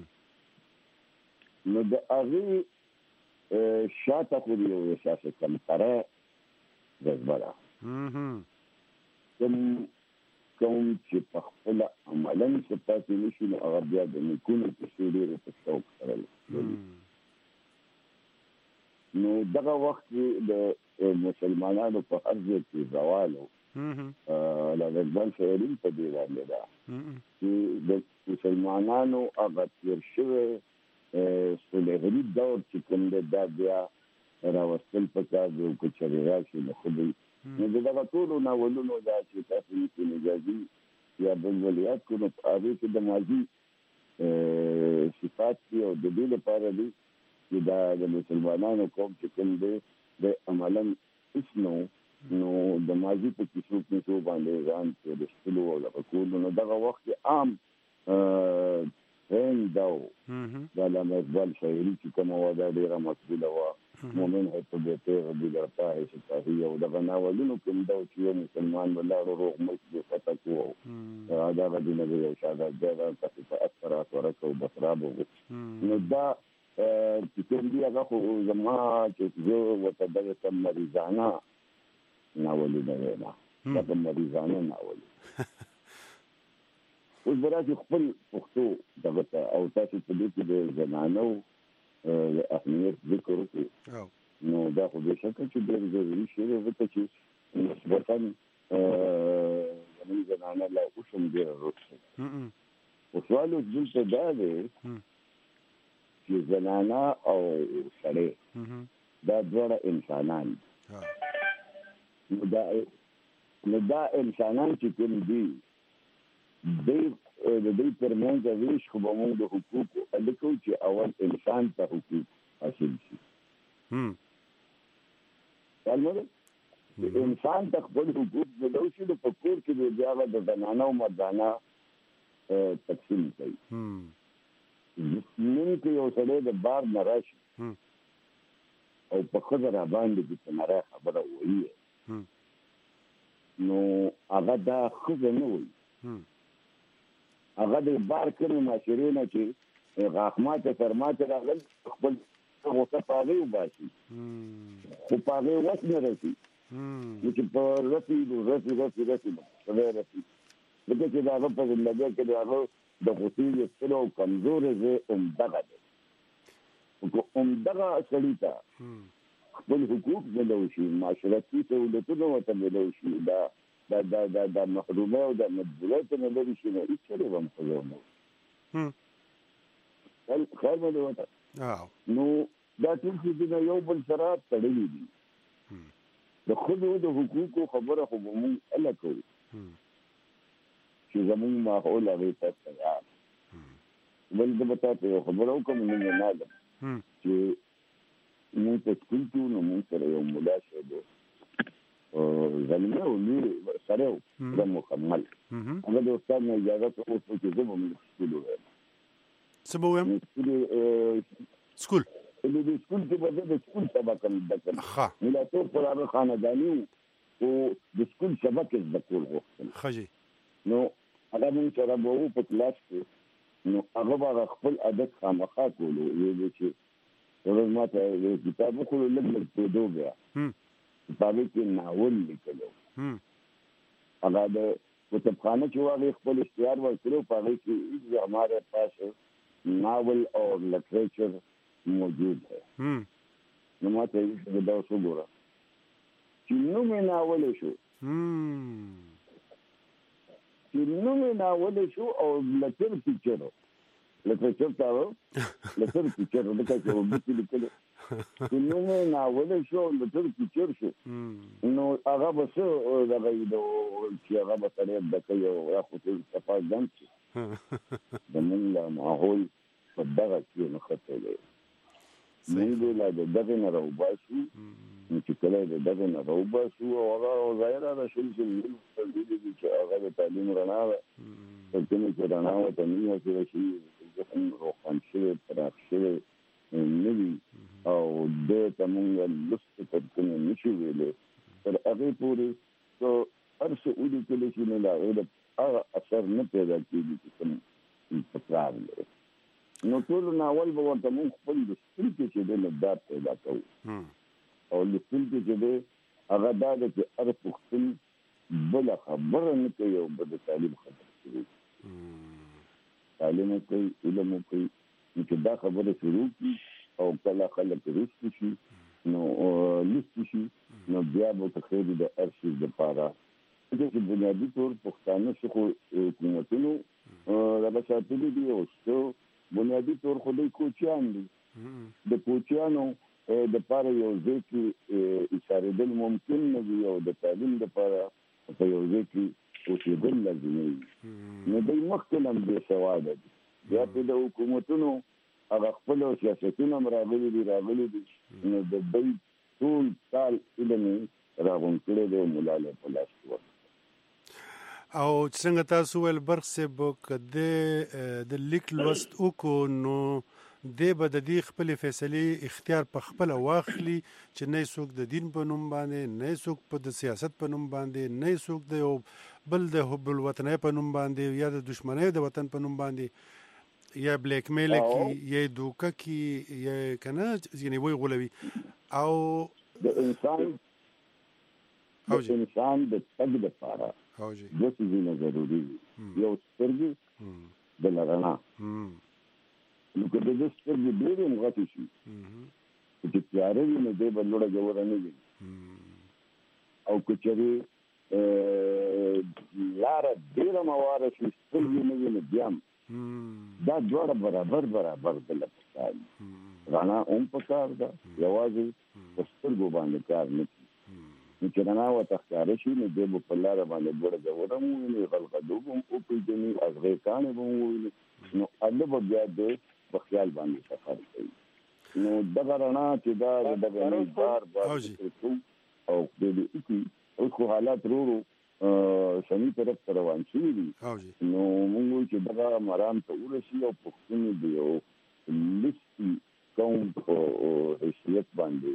نو د هغې شاته خو یو احساس کمتره جذبه ده کوم کوم چې په خپله عملا څه پاتې نه شي نو هغه بیا د نیکونو کیسې ډېرې په شوق سره نو دغه وخت د مسلمانانو په هر ځای کې زوال و لکه اقبال شاعري په دې باندې ده چې د مسلمانانو هغه تېر شوی صلحري دور چې کوم دی دا بیا راوستل پکار دی که چېرې راشي نو ښه دی نو د دغه ټولو ناولونو دا چې تاسو یې نجازي یا بل ولیات کړو نو په هغې کې د ماضي صفات دي او د دې لپاره دي چې دا د مسلمانانو قوم چې کوم دی د عملا هېڅ نه نو د ماضي په کیسو کیسو باندې ځان تېرېستلو او دغه کولو نو دغه وخت کې عام هند دا و د علامه اقبال شاعري چې کومه وه دا ډېره مقبوله وه مومن ہے تو بیٹے غبی لڑتا ہے سپاہی او دغه ناولونو کې هم دا چې یو مسلمان ولاړو روغ ملک دې فتح کړو دغه دینه یو شهادت دی هغه ته په اثرات ورکړو بسراب نو دا چې کوم دی هغه خو زما چې زه ورته دغه کم مریضانه ناولونه وینا دغه مریضانه ناول اوس به راشي خپل پښتو دغه ته او تاسو په دې کې د زنانو د اهمیت ذکر وکړو نو دا خو بې شکه چې ډېر ضروري شی دی ځکه چې نسبتا زموږ زنانه لا اوس هم ډېره رسو خو سوال اوس دلته دا دی چې زنانه او سړی دا دواړه انسانان نو دا نو دا انسانان چې کوم دي دوی د دوی ترمنځ ویش خو به موږ د حقوقو الیکو چې اول انسان ته حقوق حاصل شي معلومه ده انسان ته خپل حقوق ملو شي نو په کور کې د بیا د زنانه او مردانه تقسیم کوي نن کې یو سړی د بار نه راشي او په ښځه راباندې چې څه نری خبره وایي نو هغه دا ښځه نه وایي هغه د بار کړي معاشرې نه چې غاښماته سرماته راغل خپل غوسه په هغې وباسي خو په هغې وس نه رسي نو چې په رسي نو رسي رسي رسي نو سړی رسي ځکه چې د هغه په زندګۍ کې د هغه د غوسې ویستلو او کمزورې ځای همدغه دی خو همدغه سړي ته خپل حقوق ملو شي معاشرتي سهولتونه ورته ملو شي دا دا دا دا دا محرومه او د مجبوریت نه لري شي نو هېڅ چېرې به هم ښځه ونه خیر مې وته نو دا ټول څیزونه یو بل سره تړلي دي د ښځو د حقوقو خبره خو به مونږ هله کوو چې زمونږ ماحول هغې ته تیار بل زه به تا ته یو خبره وکړم مونږ نه علم چې مونږ په سکول کې وو نو مونږ سره یو ملا صاحب زلمه و لوی سره و دا مکمل هغه د استاد نه اجازت وغوښتل چې زه به مونږ سکول ووایم څه به ووایم سکول د سکول کې به زه د سکول سبق هم زده کړم ملاتوب پر هغه خانداني و خو د سکول سبق یې زده کول غوښتل ښه جي نو هغه مونږ سره به وو په کلاس کې نو هغه به هغه خپل عادت خامخا کولو ویل چې ورځ ما ته یو کتاب وخورو لږ لږ پوهېدو بیا په هغې کې ناول لیکلو هغه د کتابخانه چې و هغې خپل اشتهار ورکړو په هغې کې هیڅ ہمارے پاس novel और literature मौजूद है। नو ماته یې دا څه ګوره چې نو مې ناول شو چې نو مې ناول شو او لټر پیکچر لټر تاو لټر پیکچر دغه چې وګورئ لیکل چې نو مې ناول شو لټر پیکچر شو نو هغه بس دغه یو چې هغه به ترې دغه یو راخوتل صفه ځم د موږ ماحول په دغه کې نه خطرې موږ له دغه نه راوباسو چې کله دغه نه راوباسو او هغه ظاهره ده چې موږ چې هغه د تعلیم رڼا ده چې موږ رڼا ته نه چې شي ځکه روښان شي ترخصه نوي او د تمنګ لست ترکنه نشي ویلې تر هغه پورې نو ارسه ودی کله چې نه لا هغه اثر نه پیدا کیږي چې کوم تکرار لري نو ټول ناول به ورته موږ خپل د سپل کې چې د لدار پیدا کوو او د سپل کې چې هغه دا چې هر پښتون بل خبره نه کوي او بل تعلیم خبره کوي تعلیم کوي علم کوي چې دا خبره شروع کی او کله خلک رښتیا شي نو لست شي نو بیا به تخریب د ارشیو د پاره چې بنیادی طور پښتانه شخو حکومتونو راځي دي او څو بنیادی طور خو د کوچیان دي د کوچیانو د پاره یو ځکه اشاره دل ممکن نه دی او د تعلیم د پاره په یو ځکه اوسېدل لازمي نو د مختلف د سواد دي بیا په د حکومتونو هغه خپل سیاستونه راغلي دي راغلي دي نو د دوی ټول کال علم راغون کړي د مولانا په لاس کې او څنګه تاسو ول برخه به کده د لیک لوست وکړو نو د به د دې خپل فیصله اختیار په خپل واخلي چې نه څوک د دین په نوم باندې نه څوک په د سیاست په نوم باندې نه څوک د بل د حب الوطن په نوم باندې یا د دشمنۍ د وطن په نوم باندې یا بلیک میل کی یا دوکه کی یا کنه یعنی وای غولوي او د انسان او انسان د تګ د پاره او جی د څه نه ضروري یو سترګې د لرنا نو کله د سترګې ډېر مغتی شي چې تیارې نه دی بلوړه جوړ نه دي او کچري لار ډېر مواره شي سترګې نه وي بیا دا جوړه برابر برابر د لپاره رانا اون پکار دا یوازې سترګو باندې کار نه چې رڼا او تخکاره شي نو د په لار باندې ګوره جوړم نو غلقدوم او په دې ازغه کان وو نو الله به بیا د په خیال باندې سفر کوي نو دغه رڼا چې دا دغه بار بار او د دې او حالات ورو سمي طرف روان شي نو موږ چې دغه مرام ته ورسي او پښتون دی او لستی کوم او حیثیت باندې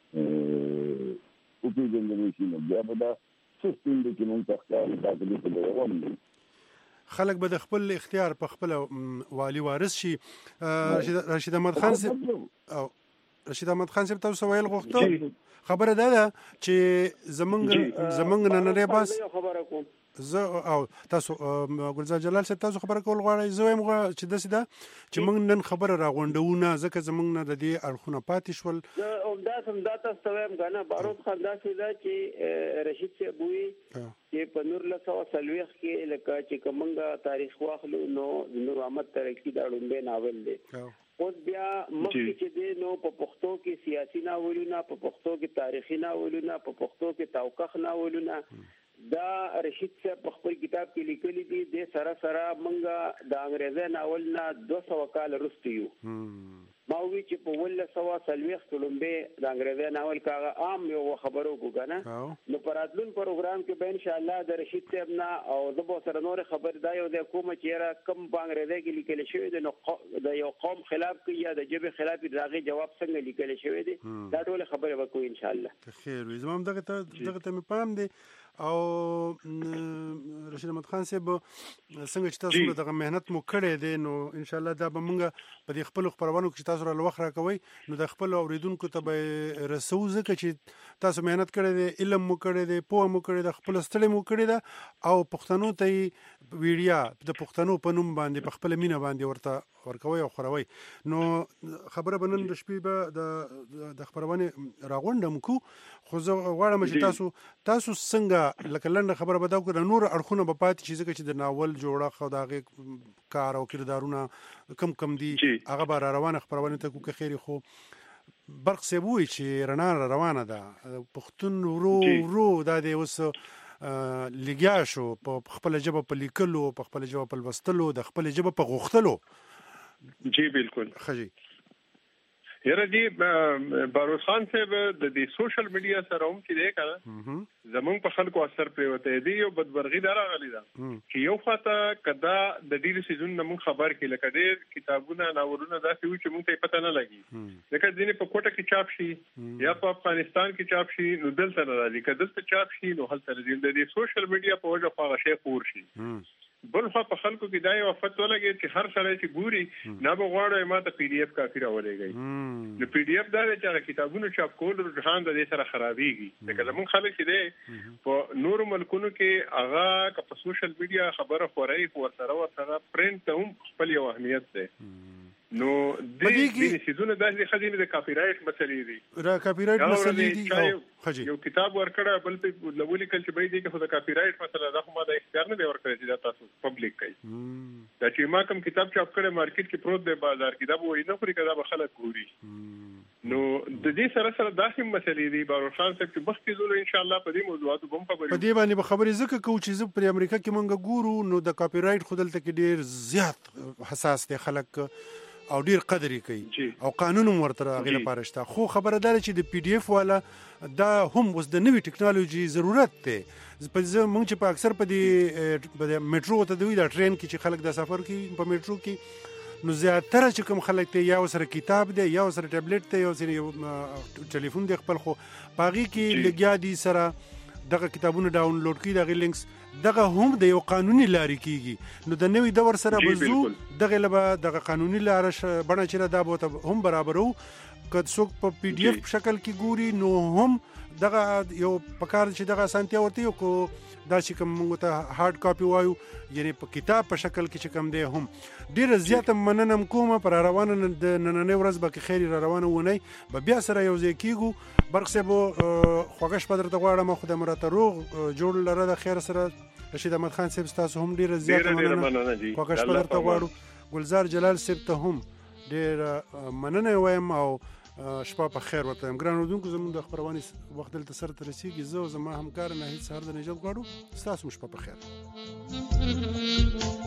او په دې کې نو بیا به دا سیستم د کوم تخکار د دې په روان دي خلک به د خپل اختیار په خپل والی وارث شي رشید احمد خان او رشید احمد خان صاحب تاسو ویل غوښتو خبره ده چې زمنګ زمنګ نه نه بس خبره کوم زه او تاسو ګلزار جلال صاحب تاسو خبره کول غواړئ زه وایم چې داسې ده چې موږ نن خبره راغونډونه ځکه زموږ نه د دې اړخونه پاتې شول او دا سم دا تاسو وایم غاڼه بارود خان داسې ده چې رشید صاحب وی چې په نور له سو سلويخ کې لکه چې کومه تاریخ واخلو نو نور احمد ترکی دا ډومبه ناول دی اوس بیا مخکې چې دی نو په پښتو کې سیاسي ناولونه په پښتو کې تاریخي ناولونه په پښتو کې توقخ ناولونه دا رشید صاحب په خپل کتاب کې لیکلي دي د سره سره منګه د انګريزي ناول نه دوه سوه کال وروسته یو ما وی چې په ول سوا سلويخ تلمبه د انګريزي ناول کاغه عام یو خبرو کو کنه نو پراتلون پروګرام کې به ان شاء الله د رشید صاحب نه او د بو سره نور خبر دا یو د کومه چیرې کم بانګریزي کې لیکل شوی د د یو قوم خلاف کې یا د جبه خلاف راغي جواب څنګه لیکل شوی دی دا ټول خبره وکړو ان شاء الله خیر زموږ دغه دغه ته پام دی او رشید احمد خان صاحب څنګه چې تاسو دغه مهنت مو کړې دي نو ان شاء الله دا به مونږ په دې خپل خبرونو کې تاسو را لوخ راکوي نو د خپل اوریدونکو ته به رسو ځکه چې تاسو مهنت کړې دي علم مو کړې دي پوهه مو کړې ده خپل ستړي مو کړې ده او پښتنو ته ویډیا د پښتنو په نوم باندې په خپل مینه باندې ورته ورکوي او خوروي. نو خبره بنن د شپې به د د خبرونه راغونډم کو خو زه غواړم چې تاسو تاسو څنګه لکه لنډه خبره به دا وکړو نور اړخونه به پاتې شي ځکه چې د ناول جوړه خو د هغې کار او کردارونه کم کم دي هغه به را روانه خبرونه ته کوکه خیري. خو برق صاحب وایي چې رڼا را روانه ده پښتون ورو ورو دا دی اوس لګیا شو په خپله ژبه په لیکلو په خپله ژبه په لوستلو د خپلې ژبه په غوښتلو. جی بالکل ښه جي یاره دی باروس خان صاحب د دې سوشل میډیا سره هم چې دی کنه زمونږ په خلکو اثر پریوته دی یو بدبرغي دا راغلی ده چې یو خاطه کدا د ډیری سیزون موږ خبر کې لکه ډیر کتابونه ناولونه داسې وي چې موږ ته پته نه لګي لکه ځینې په کوټه کې چاپ شي یا په افغانستان کې چاپ شي نو دلته نه راځي که دلته چاپ شي نو هلته راځي. د دې سوشل میډیا په وجه خو هغه شی خور شي. بل خو په خلکو کې دا یو وفت ولګي چې هر سړی چې ګوري نه به غواړي ما ته پی ډی اف کافي راولېږي. نو پی ډی اف دا دی چې هغه کتابونه چاپ کول رجحان د دې سره خرابېږي. لکه زموږ خلک چې دی په نورو ملکونو کې هغه که په سوشل میډیا خبره خورئ خو ورسره ورسره پرنټ ته هم خپل یو اهمیت دی. نو دې سیزونه داسې خځې د کاپی رائټ مسلې دي را کاپی رائټ مسلې دي خځې یو کتاب ورکړه بل په لولي کل چې به دې کې خو د کاپی رائټ مسله دا خو ما د اختیار نه دی ورکړی چې دا تاسو پبلک کړئ. دا چې ما کوم کتاب چاپ کړی مارکیټ کې پروت دی بازار کې دا به وایي نه خوري که دا به خلک ګوري. نو د دې سره سره داسې مسلې دي باروس خان صاحب چې مخکې ځو ان شاء الله په دې موضوعاتو به هم خبرې په دې باندې به خبرې ځکه کوو چې زه پر امریکا کې مونږ ګورو نو د کاپی رائټ خو دلته کې ډېر زیات حساس دی خلک او ډیر قدر کوي او قانون ورته هغه لپاره شته. خو خبره ده چې د پی ډی اف والا دا هم اوس د نوې ټکنالوژي ضرورت دی. په موږ چې په اکثر په دې میټرو ته دوی دا ټرین کې چې خلک د سفر کوي په میټرو کې نو زیاتره چې کوم خلک ته یا سره کتاب دی یا سره ټابلیټ دی یا سره ټلیفون دی خپل خو باغی کې لګیا دي سره دغه کتابونه ډاونلوډ کړي دغه لینکس دغه هم د یو قانوني لارې کیږي. نو د نوې دور سره بزو دغه لبا دغه قانوني لار بڼه چې دا به هم برابرو که څوک په پی ډی اف شکل کې ګوري نو هم دغه یو پکار چې دغه اسانتیا ورته یو کو دا چې کوم موږ ته هارد کاپی وایو یعنی په کتاب په شکل کې چې کوم دی هم ډیر زیاته مننه کومه پر روانه د نننې ورځ به کې خیر روانه ونی به بیا سره یو ځای کیږو. برق صاحب خوږش په درته غواړم خو د مراته روغ جوړ لره د خیر سره. رشید احمد خان صاحب تاسو هم ډیر زیاته مننه خوږش په درته غواړو. ګلزار جلال صاحب ته هم ډیر مننه وایم او شپه په خیر ورته یم. ګران اردوونکو زموږ د خپرونې وخت دلته سره ته رسېږي. زه او زما همکار ناهید سهار د نجات غواړو ستاسو شپه په خیر.